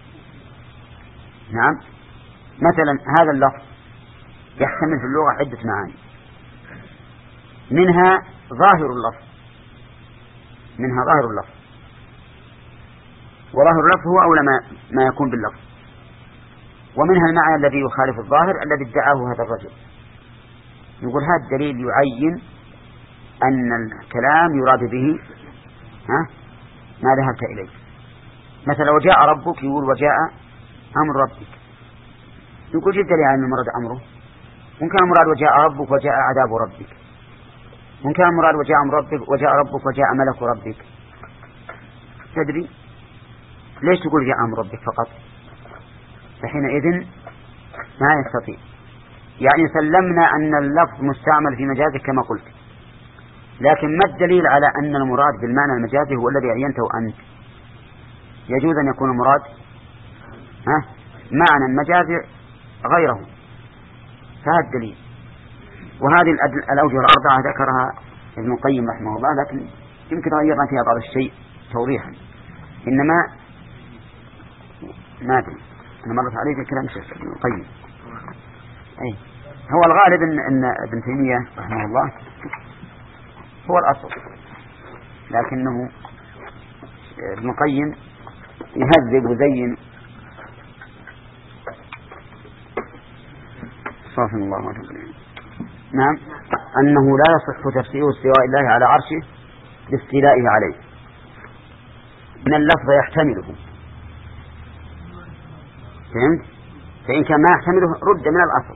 نعم، مثلا هذا اللفظ يحتمل في اللغة عدة معاني، منها ظاهر اللفظ منها ظاهر اللفظ وظاهر اللفظ هو أولى ما, ما يكون باللفظ، ومنها المعنى الذي يخالف الظاهر الذي ادعاه هذا الرجل. يقول هذا الدليل يعين أن الكلام يراد به ها ما ذهبت إليه. مثلا وجاء ربك، يقول وجاء أمر ربك، يقول جد دليل أن المراد أمره. ممكن المراد وجاء ربك وجاء عذاب ربك، ممكن المراد وجاء أمر ربك وجاء ربك وجاء ملك ربك. تدري ليش تقول جاء أمر ربك فقط؟ فحينئذ ما يستطيع. يعني سلمنا أن اللفظ مستعمل في مجازه كما قلت، لكن ما الدليل على أن المراد بالمعنى المجازي هو الذي عينته أنت؟ يجوز أن يكون المراد ها معنى المجازي غيره، فهذا الدليل. وهذه الأوجه الأربعة ذكرها ابن القيم رحمه الله، لكن يمكن غيرنا فيها بعض الشيء توضيحا. إنما ما أدري أنا مرت عليه كلام الشيخ ابن القيم. أي هو الغالب إن, إن ابن تيمية رحمه الله هو الأصل، لكنه ابن القيم يهذب وزين. صافي الله ما تقول. نعم، أنه لا يصح تفسير استواء الله على عرشه باستيلائه عليه، من اللفظ يحتمله. فهمت؟ فإن كان ما يحتمله رد من الأصل.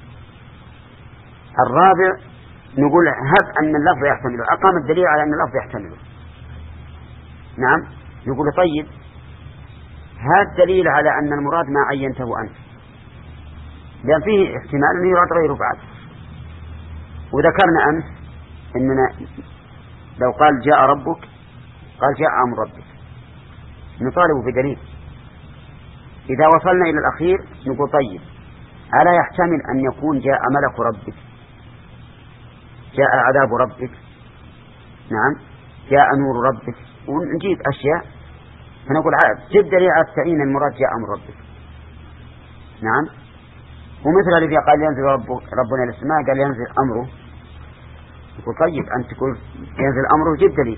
الرابع نقول هب أن اللفظ يحتمله، أقام الدليل على أن اللفظ يحتمله. نعم، نقول طيب هذا الدليل على أن المراد ما عينته أنت، لأن فيه احتمال أن يراد غيره بعد. وذكرنا أمس إننا لو قال جاء ربك قال جاء أمر ربك نطالب بدليل. إذا وصلنا إلى الأخير نقول طيب ألا يحتمل أن يكون جاء ملك ربك، جاء عذاب ربك، نعم جاء نور ربك، ونجيب أشياء فنقول جد دليل على التعيين المراد جاء أمر ربك. نعم، ومثل الذي قال ينزل رب ربنا إلى السماء قال ينزل أمره، يقول طيب أنت تقول ينزل أمره جد دليل.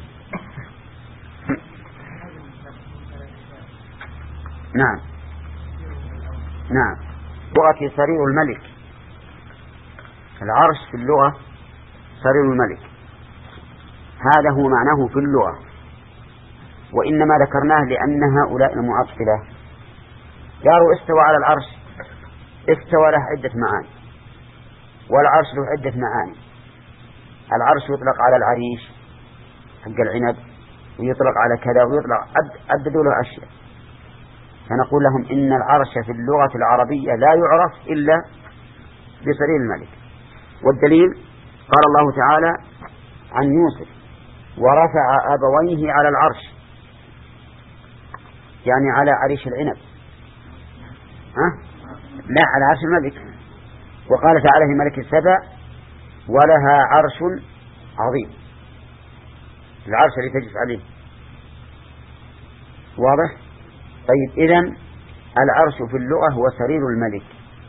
نعم نعم. لغة سرير الملك، العرش في اللغة سرير الملك، هذا هو معناه في اللغة، وإنما ذكرناه لأن هؤلاء المعطلة قالوا استوى على العرش، استوى له عدة معاني، والعرش له عدة معاني. العرش يطلق على العريش حق العنب، ويطلق على كذا، ويطلق عددوا له أشياء. فنقول لهم إن العرش في اللغة العربية لا يعرف إلا بسرير الملك. والدليل قال الله تعالى عن يوسف ورفع أبويه على العرش، يعني على عريش العنب، ها؟ لا على عرش الملك. وقال تعالى في ملك السبع ولها عرش عظيم، العرش اللي تجلس عليه. واضح؟ طيب إذن العرش في اللغة هو سرير الملك،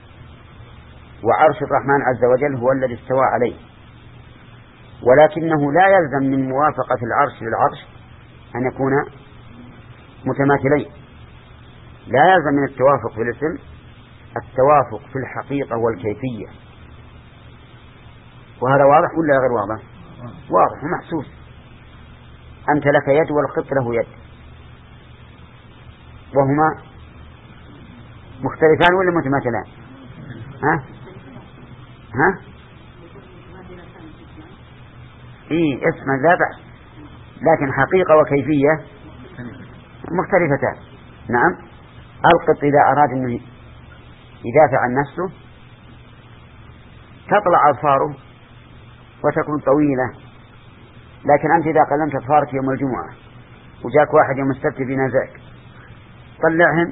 وعرش الرحمن عز وجل هو الذي استوى عليه. ولكنه لا يلزم من موافقة العرش للعرش أن يكون متماثلين، لا يلزم من التوافق في الاسم التوافق في الحقيقة والكيفية. وهذا واضح ولا غير واضح؟ واضح ومحسوس. أنت لك يد والقط له يد، وهما مختلفان ولا متماثلان؟ ها ها إيه اسم لا بأس، لكن حقيقة وكيفية مختلفتان. نعم، القط إذا أراد أنه يدافع عن نفسه تطلع أظفاره وتكون طويلة، لكن أنت إذا قلمت أظفارك يوم الجمعة وجاك واحد يوم السبت بينازعك طلعهم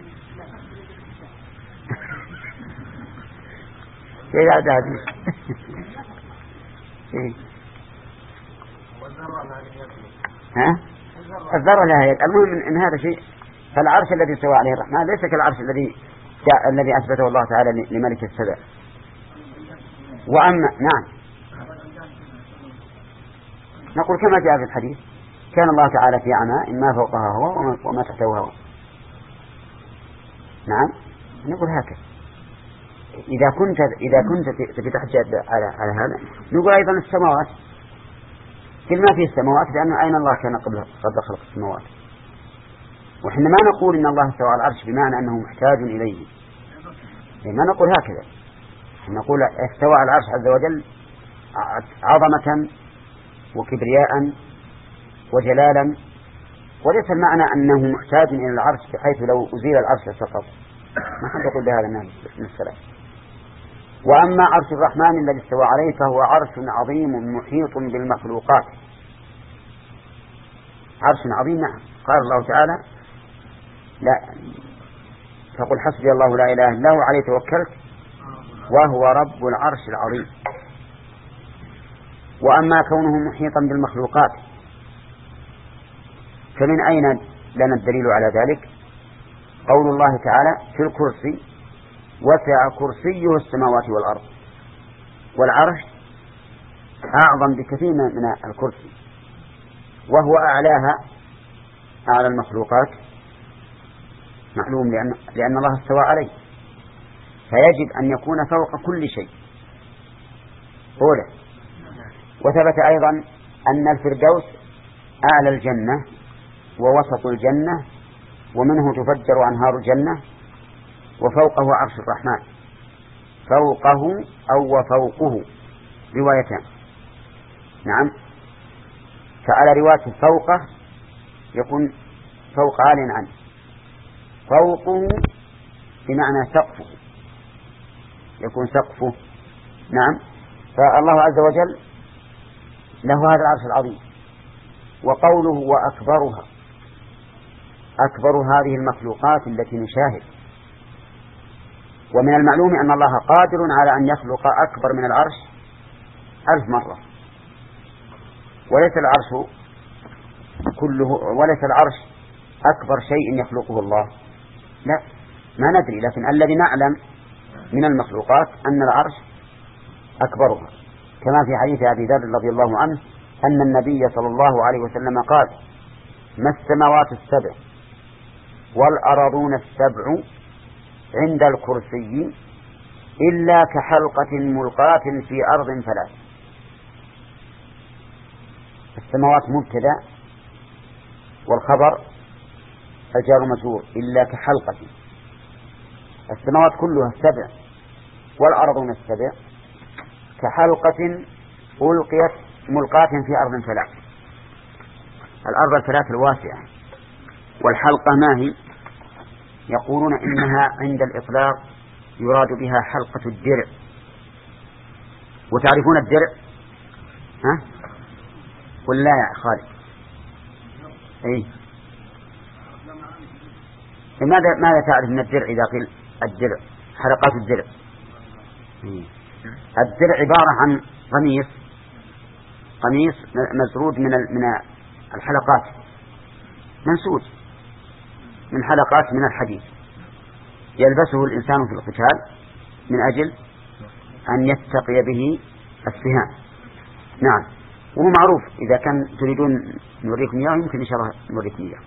كيف هذا؟ إيه؟ ها؟ الذرة لها يد. المهم إن هذا شيء. فالعرش الذي استوى عليه الرحمن ليس كالعرش الذي الذي أثبته الله تعالى لملك السبع. وأما نعم نقول كما جاء في الحديث كان الله تعالى في عماء ما فوقها هو وما تحته هو. نعم نقول هكذا. إذا كنت إذا كنت تبي تحجج على على هذا نقول أيضا السماوات كل ما فيه السماوات لأن أين الله كان قبل قبل خلق السماوات. وإحنا ما نقول إن الله استوى على العرش بمعنى أنه محتاج إليه. ما نقول هكذا. نقول استوى على العرش عز وجل عظمة وكبرياء وجلالا، وليس المعنى أنه محتاج إلى العرش بحيث لو أزيل العرش لسقط. ما حد يقول بهذا من السلام. وأما عرش الرحمن الذي استوى عليه فهو عرش عظيم محيط بالمخلوقات. عرش عظيم. نعم قال الله تعالى لا فقل حسبي الله لا إله إلا هو عليه توكلت وهو رب العرش العظيم. وأما كونه محيطا بالمخلوقات فمن أين لنا الدليل على ذلك؟ قول الله تعالى في الكرسي وسع كرسيه السماوات والأرض. والعرش أعظم بكثير من الكرسي وهو أعلاها أعلى المخلوقات معلوم لأن, لأن الله استوى عليه فيجب أن يكون فوق كل شيء. أولا وثبت أيضا أن الفردوس أعلى الجنة ووسط الجنة ومنه تفجر أنهار الجنة وفوقه عرش الرحمن. فوقه أو وفوقه روايتان. نعم فعلى رواية فوقه يكون فوق عال عنه فوقه بمعنى سقفه يكون سقفه. نعم فالله عز وجل له هذا العرش العظيم. وقوله وأكبرها أكبر هذه المخلوقات التي نشاهد. ومن المعلوم أن الله قادر على أن يخلق أكبر من العرش ألف مرة. وليس العرش كله وليس العرش أكبر شيء يخلقه الله. لا ما ندري لكن الذي نعلم من المخلوقات أن العرش أكبرها كما في حديث أبي ذر رضي الله عنه أن النبي صلى الله عليه وسلم قال ما السماوات السبع والأرضون السبع عند الكرسي إلا كحلقة ملقاة في أرض ثلاث. السماوات مبتدأ والخبر الجار مجرور إلا كحلقة. السماوات كلها السبع والأرضون السبع كحلقة ألقيت ملقاة في أرض ثلاث. الأرض الثلاث الواسعة. والحلقة ما هي؟ يقولون إنها عند الإطلاق يراد بها حلقة الدرع. وتعرفون الدرع؟ ها؟ قل لا يا خالد. أي ماذا ماذا تعرف من الدرع إذا قيل الدرع؟ حلقات الدرع. الدرع عبارة عن قميص قميص مزرود من من الحلقات منسوج من حلقات من الحديد يلبسه الإنسان في القتال من أجل أن يتقي به السهام. نعم وهو معروف. إذا كان تريدون نوريكم إياه يمكن إن شاء الله نوريكم إياه.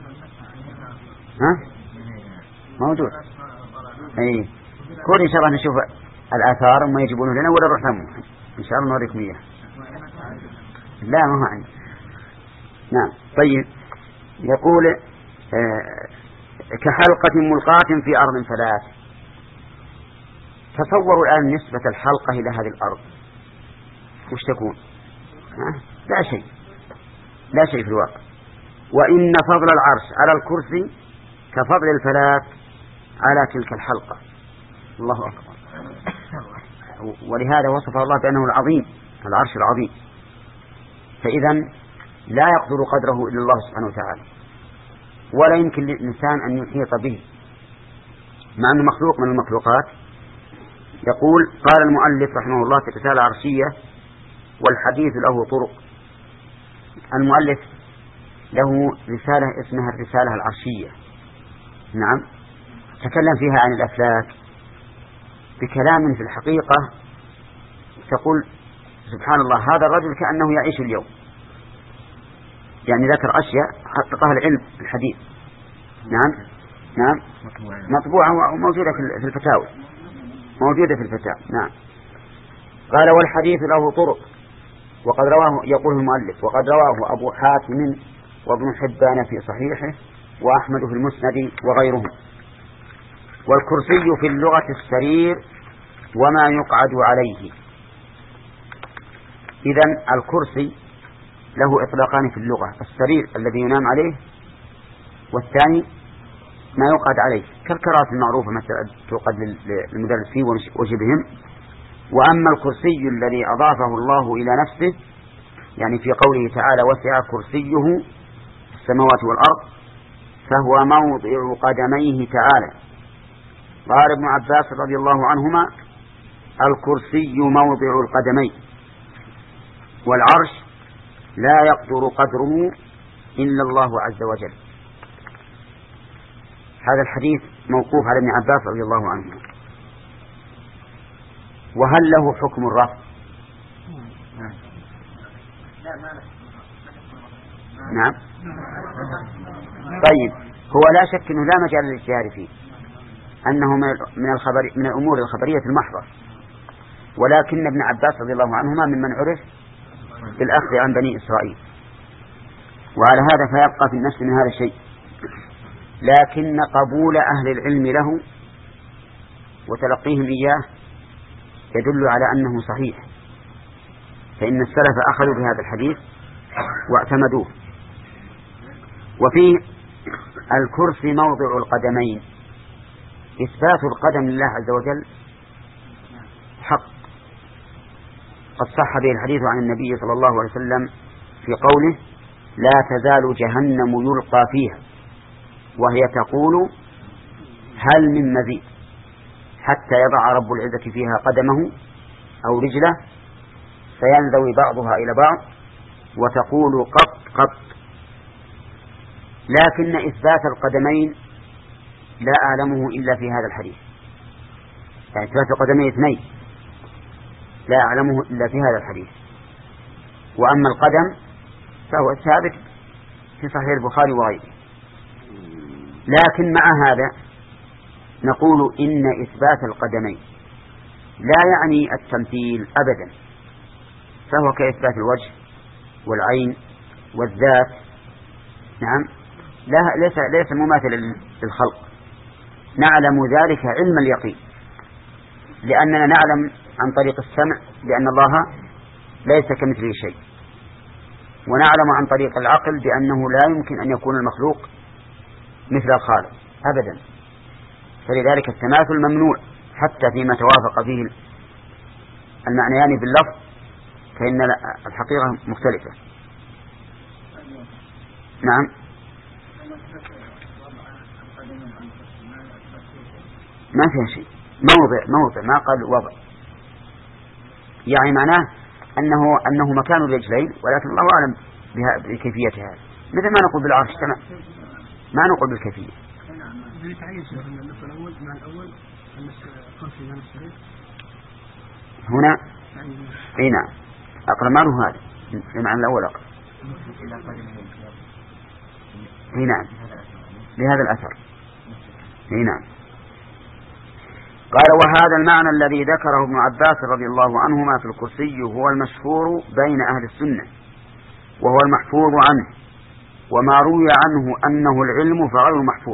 ها موجود. أي كل إن شاء الله نشوف الآثار وما يجيبونه لنا ولا نروح لهم إن شاء الله نوريكم إياه. لا ما هو عندي. نعم طيب يقول آه كحلقة ملقاة في أرض ثلاث. تصوروا الآن نسبة الحلقة إلى هذه الأرض وش تكون؟ لا شيء لا شيء في الواقع. وإن فضل العرش على الكرسي كفضل الفلاة على تلك الحلقة. الله أكبر. ولهذا وصف الله بأنه العظيم العرش العظيم. فإذا لا يقدر قدره إلا الله سبحانه وتعالى ولا يمكن للإنسان أن يحيط به مع أنه مخلوق من المخلوقات. يقول قال المؤلف رحمه الله في رسالة عرشية والحديث له طرق. المؤلف له رسالة اسمها الرسالة العرشية، نعم، تكلم فيها عن الأفلاك بكلام في الحقيقة تقول سبحان الله هذا الرجل كأنه يعيش اليوم، يعني ذكر أشياء حققها العلم الحديث. نعم نعم مطبوعة وموجودة في الفتاوى، موجودة في الفتاوى. نعم. قال والحديث له طرق، وقد رواه، يقول المؤلف وقد رواه أبو حاتم وابن حبان في صحيحه وأحمد في المسند وغيرهم. والكرسي في اللغة السرير وما يقعد عليه. إذن الكرسي له إطلاقان في اللغة، السرير الذي ينام عليه، والثاني ما يقعد عليه كالكراسي المعروفة مثلا توقد للمدرسين وشبههم. وأما الكرسي الذي أضافه الله إلى نفسه، يعني في قوله تعالى وسع كرسيه السماوات والأرض، فهو موضع قدميه تعالى. قال ابن عباس رضي الله عنهما الكرسي موضع القدمين، والعرش لا يقدر قدره إلا الله عز وجل. هذا الحديث موقوف على ابن عباس رضي الله عنه. وهل له حكم الرفع؟ نعم. طيب هو لا شك أنه لا مجال للاجتهاد فيه، أنه من الخبر من الأمور الخبرية المحضة، ولكن ابن عباس رضي الله عنهما ممن عرف بالأخذ عن بني إسرائيل، وعلى هذا فيبقى في النفس من هذا الشيء. لكن قبول أهل العلم له وتلقيهم إياه يدل على أنه صحيح، فإن السلف أخذوا بهذا الحديث واعتمدوه. وفيه الكرسي موضع القدمين، إثبات القدم لله عز وجل حق، قد صح به الحديث عن النبي صلى الله عليه وسلم في قوله لا تزال جهنم يلقى فيها وهي تقول هل من مزيد، حتى يضع رب العزة فيها قدمه أو رجله فينذوي بعضها إلى بعض وتقول قط قط. لكن إثبات القدمين لا أعلمه إلا في هذا الحديث، يعني إثبات القدمين اثنين لا أعلمه إلا في هذا الحديث. وأما القدم فهو ثابت في صحيح البخاري وغيره. لكن مع هذا نقول إن إثبات القدمين لا يعني التمثيل أبدا، فهو كإثبات الوجه والعين والذات. نعم، لا ليس ليس مماثل للخلق. نعلم ذلك علم اليقين، لأننا نعلم عن طريق السمع بأن الله ليس كمثله شيء، ونعلم عن طريق العقل بأنه لا يمكن أن يكون المخلوق مثل الخالق أبدا. فلذلك التماثل ممنوع حتى فيما توافق فيه المعنيان باللفظ، فإن الحقيقة مختلفة. نعم. ما فيها شيء، موضع موضع ما قال وضع، يعني معناه أنه أنه مكان الرجلين، ولكن الله أعلم بكيفية هذا، مثل ما نقول بالعرش تمام، ما نقول بالكيفية. هنا اي نعم أقرب ما له هذا المعنى الأول أقرب. اي نعم لهذا الأثر. اي نعم. قال وهذا المعنى الذي ذكره ابن عباس رضي الله عنهما في الكرسي هو المشهور بين أهل السنة، وهو المحفوظ عنه، وما روي عنه أنه العلم فغير محفوظ.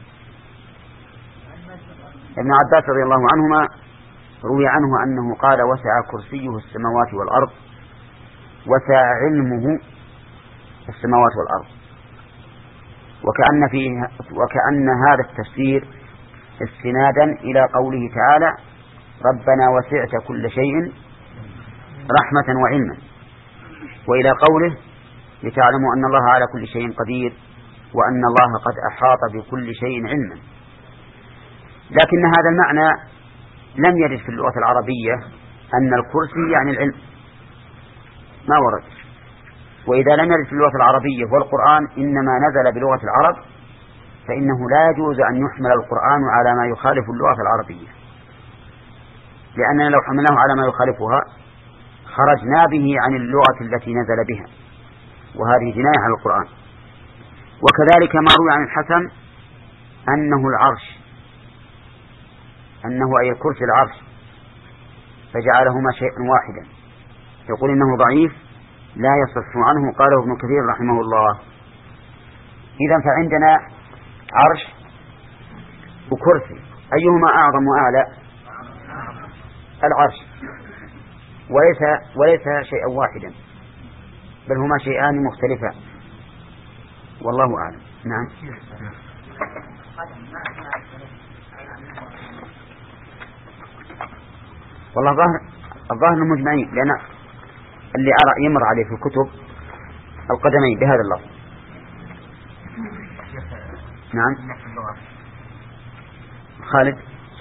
ابن عباس رضي الله عنهما روي عنه أنه قال وسع كرسيه السماوات والأرض، وسع علمه السماوات والأرض، وكأن, فيه وكأن هذا التفسير استنادا إلى قوله تعالى ربنا وسعت كل شيء رحمة وعلما، وإلى قوله لتعلموا أن الله على كل شيء قدير وأن الله قد أحاط بكل شيء علما. لكن هذا المعنى لم يرد في اللغة العربية أن الكرسي يعني العلم، ما ورد. وإذا لم يرد في اللغة العربية والقرآن إنما نزل بلغة العرب فإنه لا يجوز أن يحمل القرآن على ما يخالف اللغة العربية، لأننا لو حملناه على ما يخالفها خرجنا به عن اللغة التي نزل بها، وهذه جناية على القرآن. وكذلك ما روي عن الحسن أنه العرش، أنه أي كرسي العرش، فجعلهما شيئا واحدا، يقول إنه ضعيف لا يصح عنه، قاله ابن كثير رحمه الله. إذن فعندنا عرش وكرسي، أيهما أعظم وأعلى؟ العرش، وليس وليس شيئا واحدا، بل هما شيئان مختلفان، والله أعلم. نعم. والله ظاهر الظاهر مجمعين، لأن اللي أرى يمر عليه في الكتب القدمين بهذا اللفظ. نعم. خالد.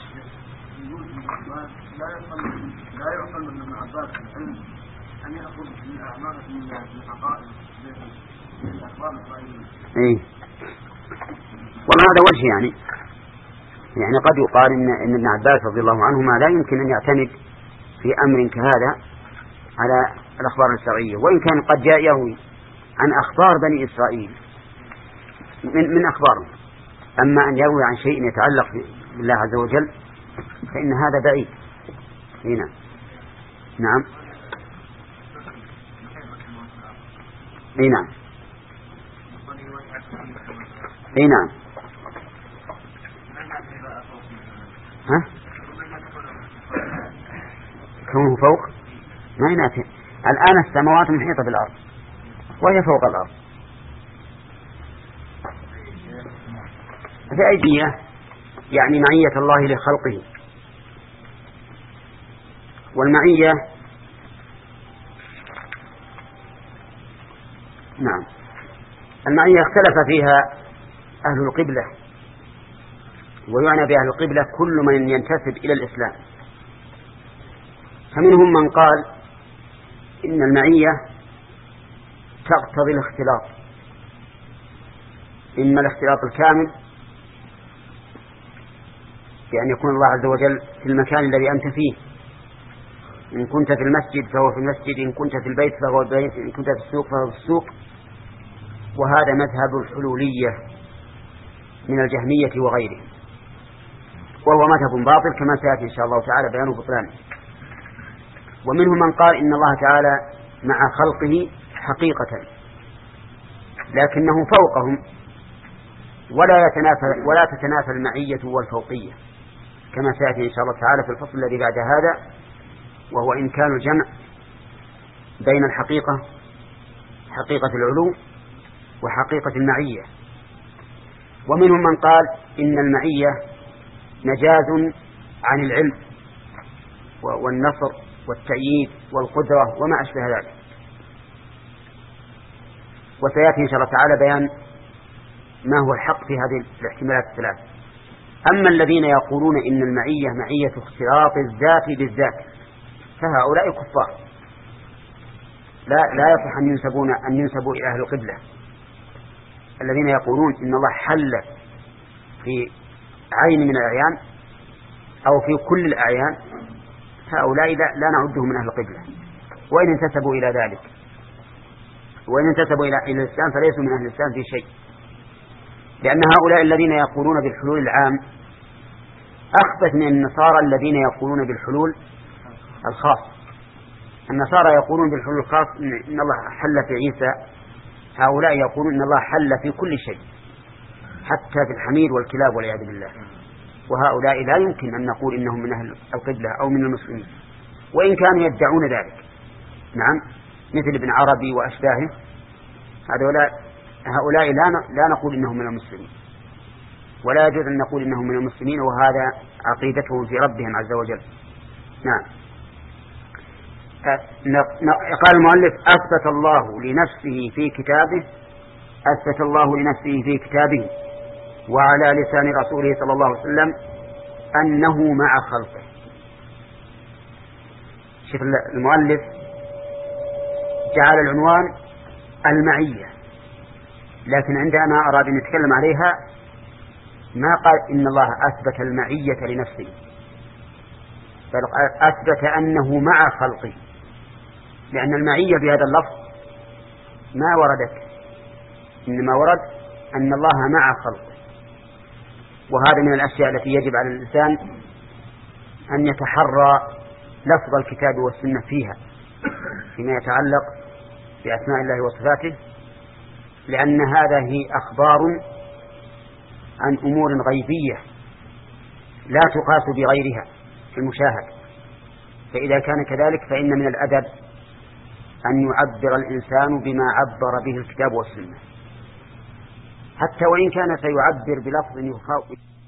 لا يعقل من ابن عباس العلم أن يأخذ من أعمال من الحقائق من الأخبار الإسرائيلية. إيه. والله هذا وجه يعني يعني قد يقال إن إن ابن عباس رضي الله عنهما لا يمكن أن يعتمد في أمر كهذا على الأخبار الشرعية، وإن كان قد جاء يروي عن أخبار بني إسرائيل من من أخبارهم، أما أن يروي عن شيء يتعلق بالله عز وجل فإن هذا بعيد. هنا. نعم. اي نعم. اي نعم. ها؟ كونه فوق ما ينافي. الآن السماوات محيطة بالأرض وهي فوق الأرض. في أيديه يعني معية الله لخلقه. والمعية نعم المعية اختلف فيها أهل القبلة، ويعنى بأهل القبلة كل من ينتسب إلى الإسلام، فمنهم من قال إن المعية تقتضي الاختلاط، إما الاختلاط الكامل بأن يكون الله عز وجل في المكان الذي أنت فيه، إن كنت في المسجد فهو في المسجد، إن كنت في البيت فهو في البيت، إن كنت في السوق فهو في السوق. وهذا مذهب الحلولية من الجهمية وغيرهم، وهو مذهب باطل كما سيأتي إن شاء الله تعالى بيان بطلانه. ومنهم من قال إن الله تعالى مع خلقه حقيقة لكنه فوقهم، ولا يتنافى ولا تتنافى المعية والفوقية كما سيأتي إن شاء الله تعالى في الفصل الذي بعد هذا، وهو إمكان الجمع بين الحقيقة حقيقة العلو وحقيقة المعية. ومنهم من قال إن المعية مجاز عن العلم والنصر والتأييد والقدرة وما أشبه ذلك، وسيأتي إن شاء الله تعالى بيان ما هو الحق في هذه الاحتمالات الثلاث. أما الذين يقولون إن المعية معية اختلاط الذات بالذات فهؤلاء كفار، لا لا يصح أن ينسبون أن ينسبوا إلى أهل القبلة. الذين يقولون إن الله حل في عين من الأعيان أو في كل الأعيان هؤلاء لا, لا نعدهم من أهل القبلة، وإن انتسبوا إلى ذلك وإن انتسبوا إلى الإسلام فليسوا من أهل الإسلام في شيء، لأن هؤلاء الذين يقولون بالحلول العام أخبث من النصارى الذين يقولون بالحلول الخاص. النصارى يقولون بالحلول الخاص إن الله حل في عيسى، هؤلاء يقولون إن الله حل في كل شيء حتى في الحمير والكلاب والعياذ بالله، وهؤلاء لا يمكن أن نقول إنهم من أهل القبلة أو من المسلمين وإن كانوا يدعون ذلك. نعم، مثل ابن عربي وأشباهه، هؤلاء هؤلاء لا لا نقول إنهم من المسلمين، ولا يجوز أن نقول إنهم من المسلمين، وهذا عقيدتهم في ربهم عز وجل. نعم. قال المؤلف: أثبت الله لنفسه في كتابه أثبت الله لنفسه في كتابه وعلى لسان رسوله صلى الله عليه وسلم أنه مع خلقه. شوف المؤلف جعل العنوان المعية، لكن عندما أراد أن يتكلم عليها ما قال إن الله أثبت المعية لنفسه، بل أثبت أنه مع خلقه، لأن المعية بهذا اللفظ ما وردت، إنما ورد أن الله مع خلقه. وهذا من الأشياء التي يجب على الإنسان أن يتحرى لفظ الكتاب والسنة فيها فيما يتعلق بأسماء الله وصفاته، لأن هذه أخبار عن أمور غيبية لا تقاس بغيرها في المشاهد، فإذا كان كذلك فإن من الأدب أن يعبر الإنسان بما عبر به الكتاب والسنة، حتى وإن كان سيعبر بلفظ يخاطب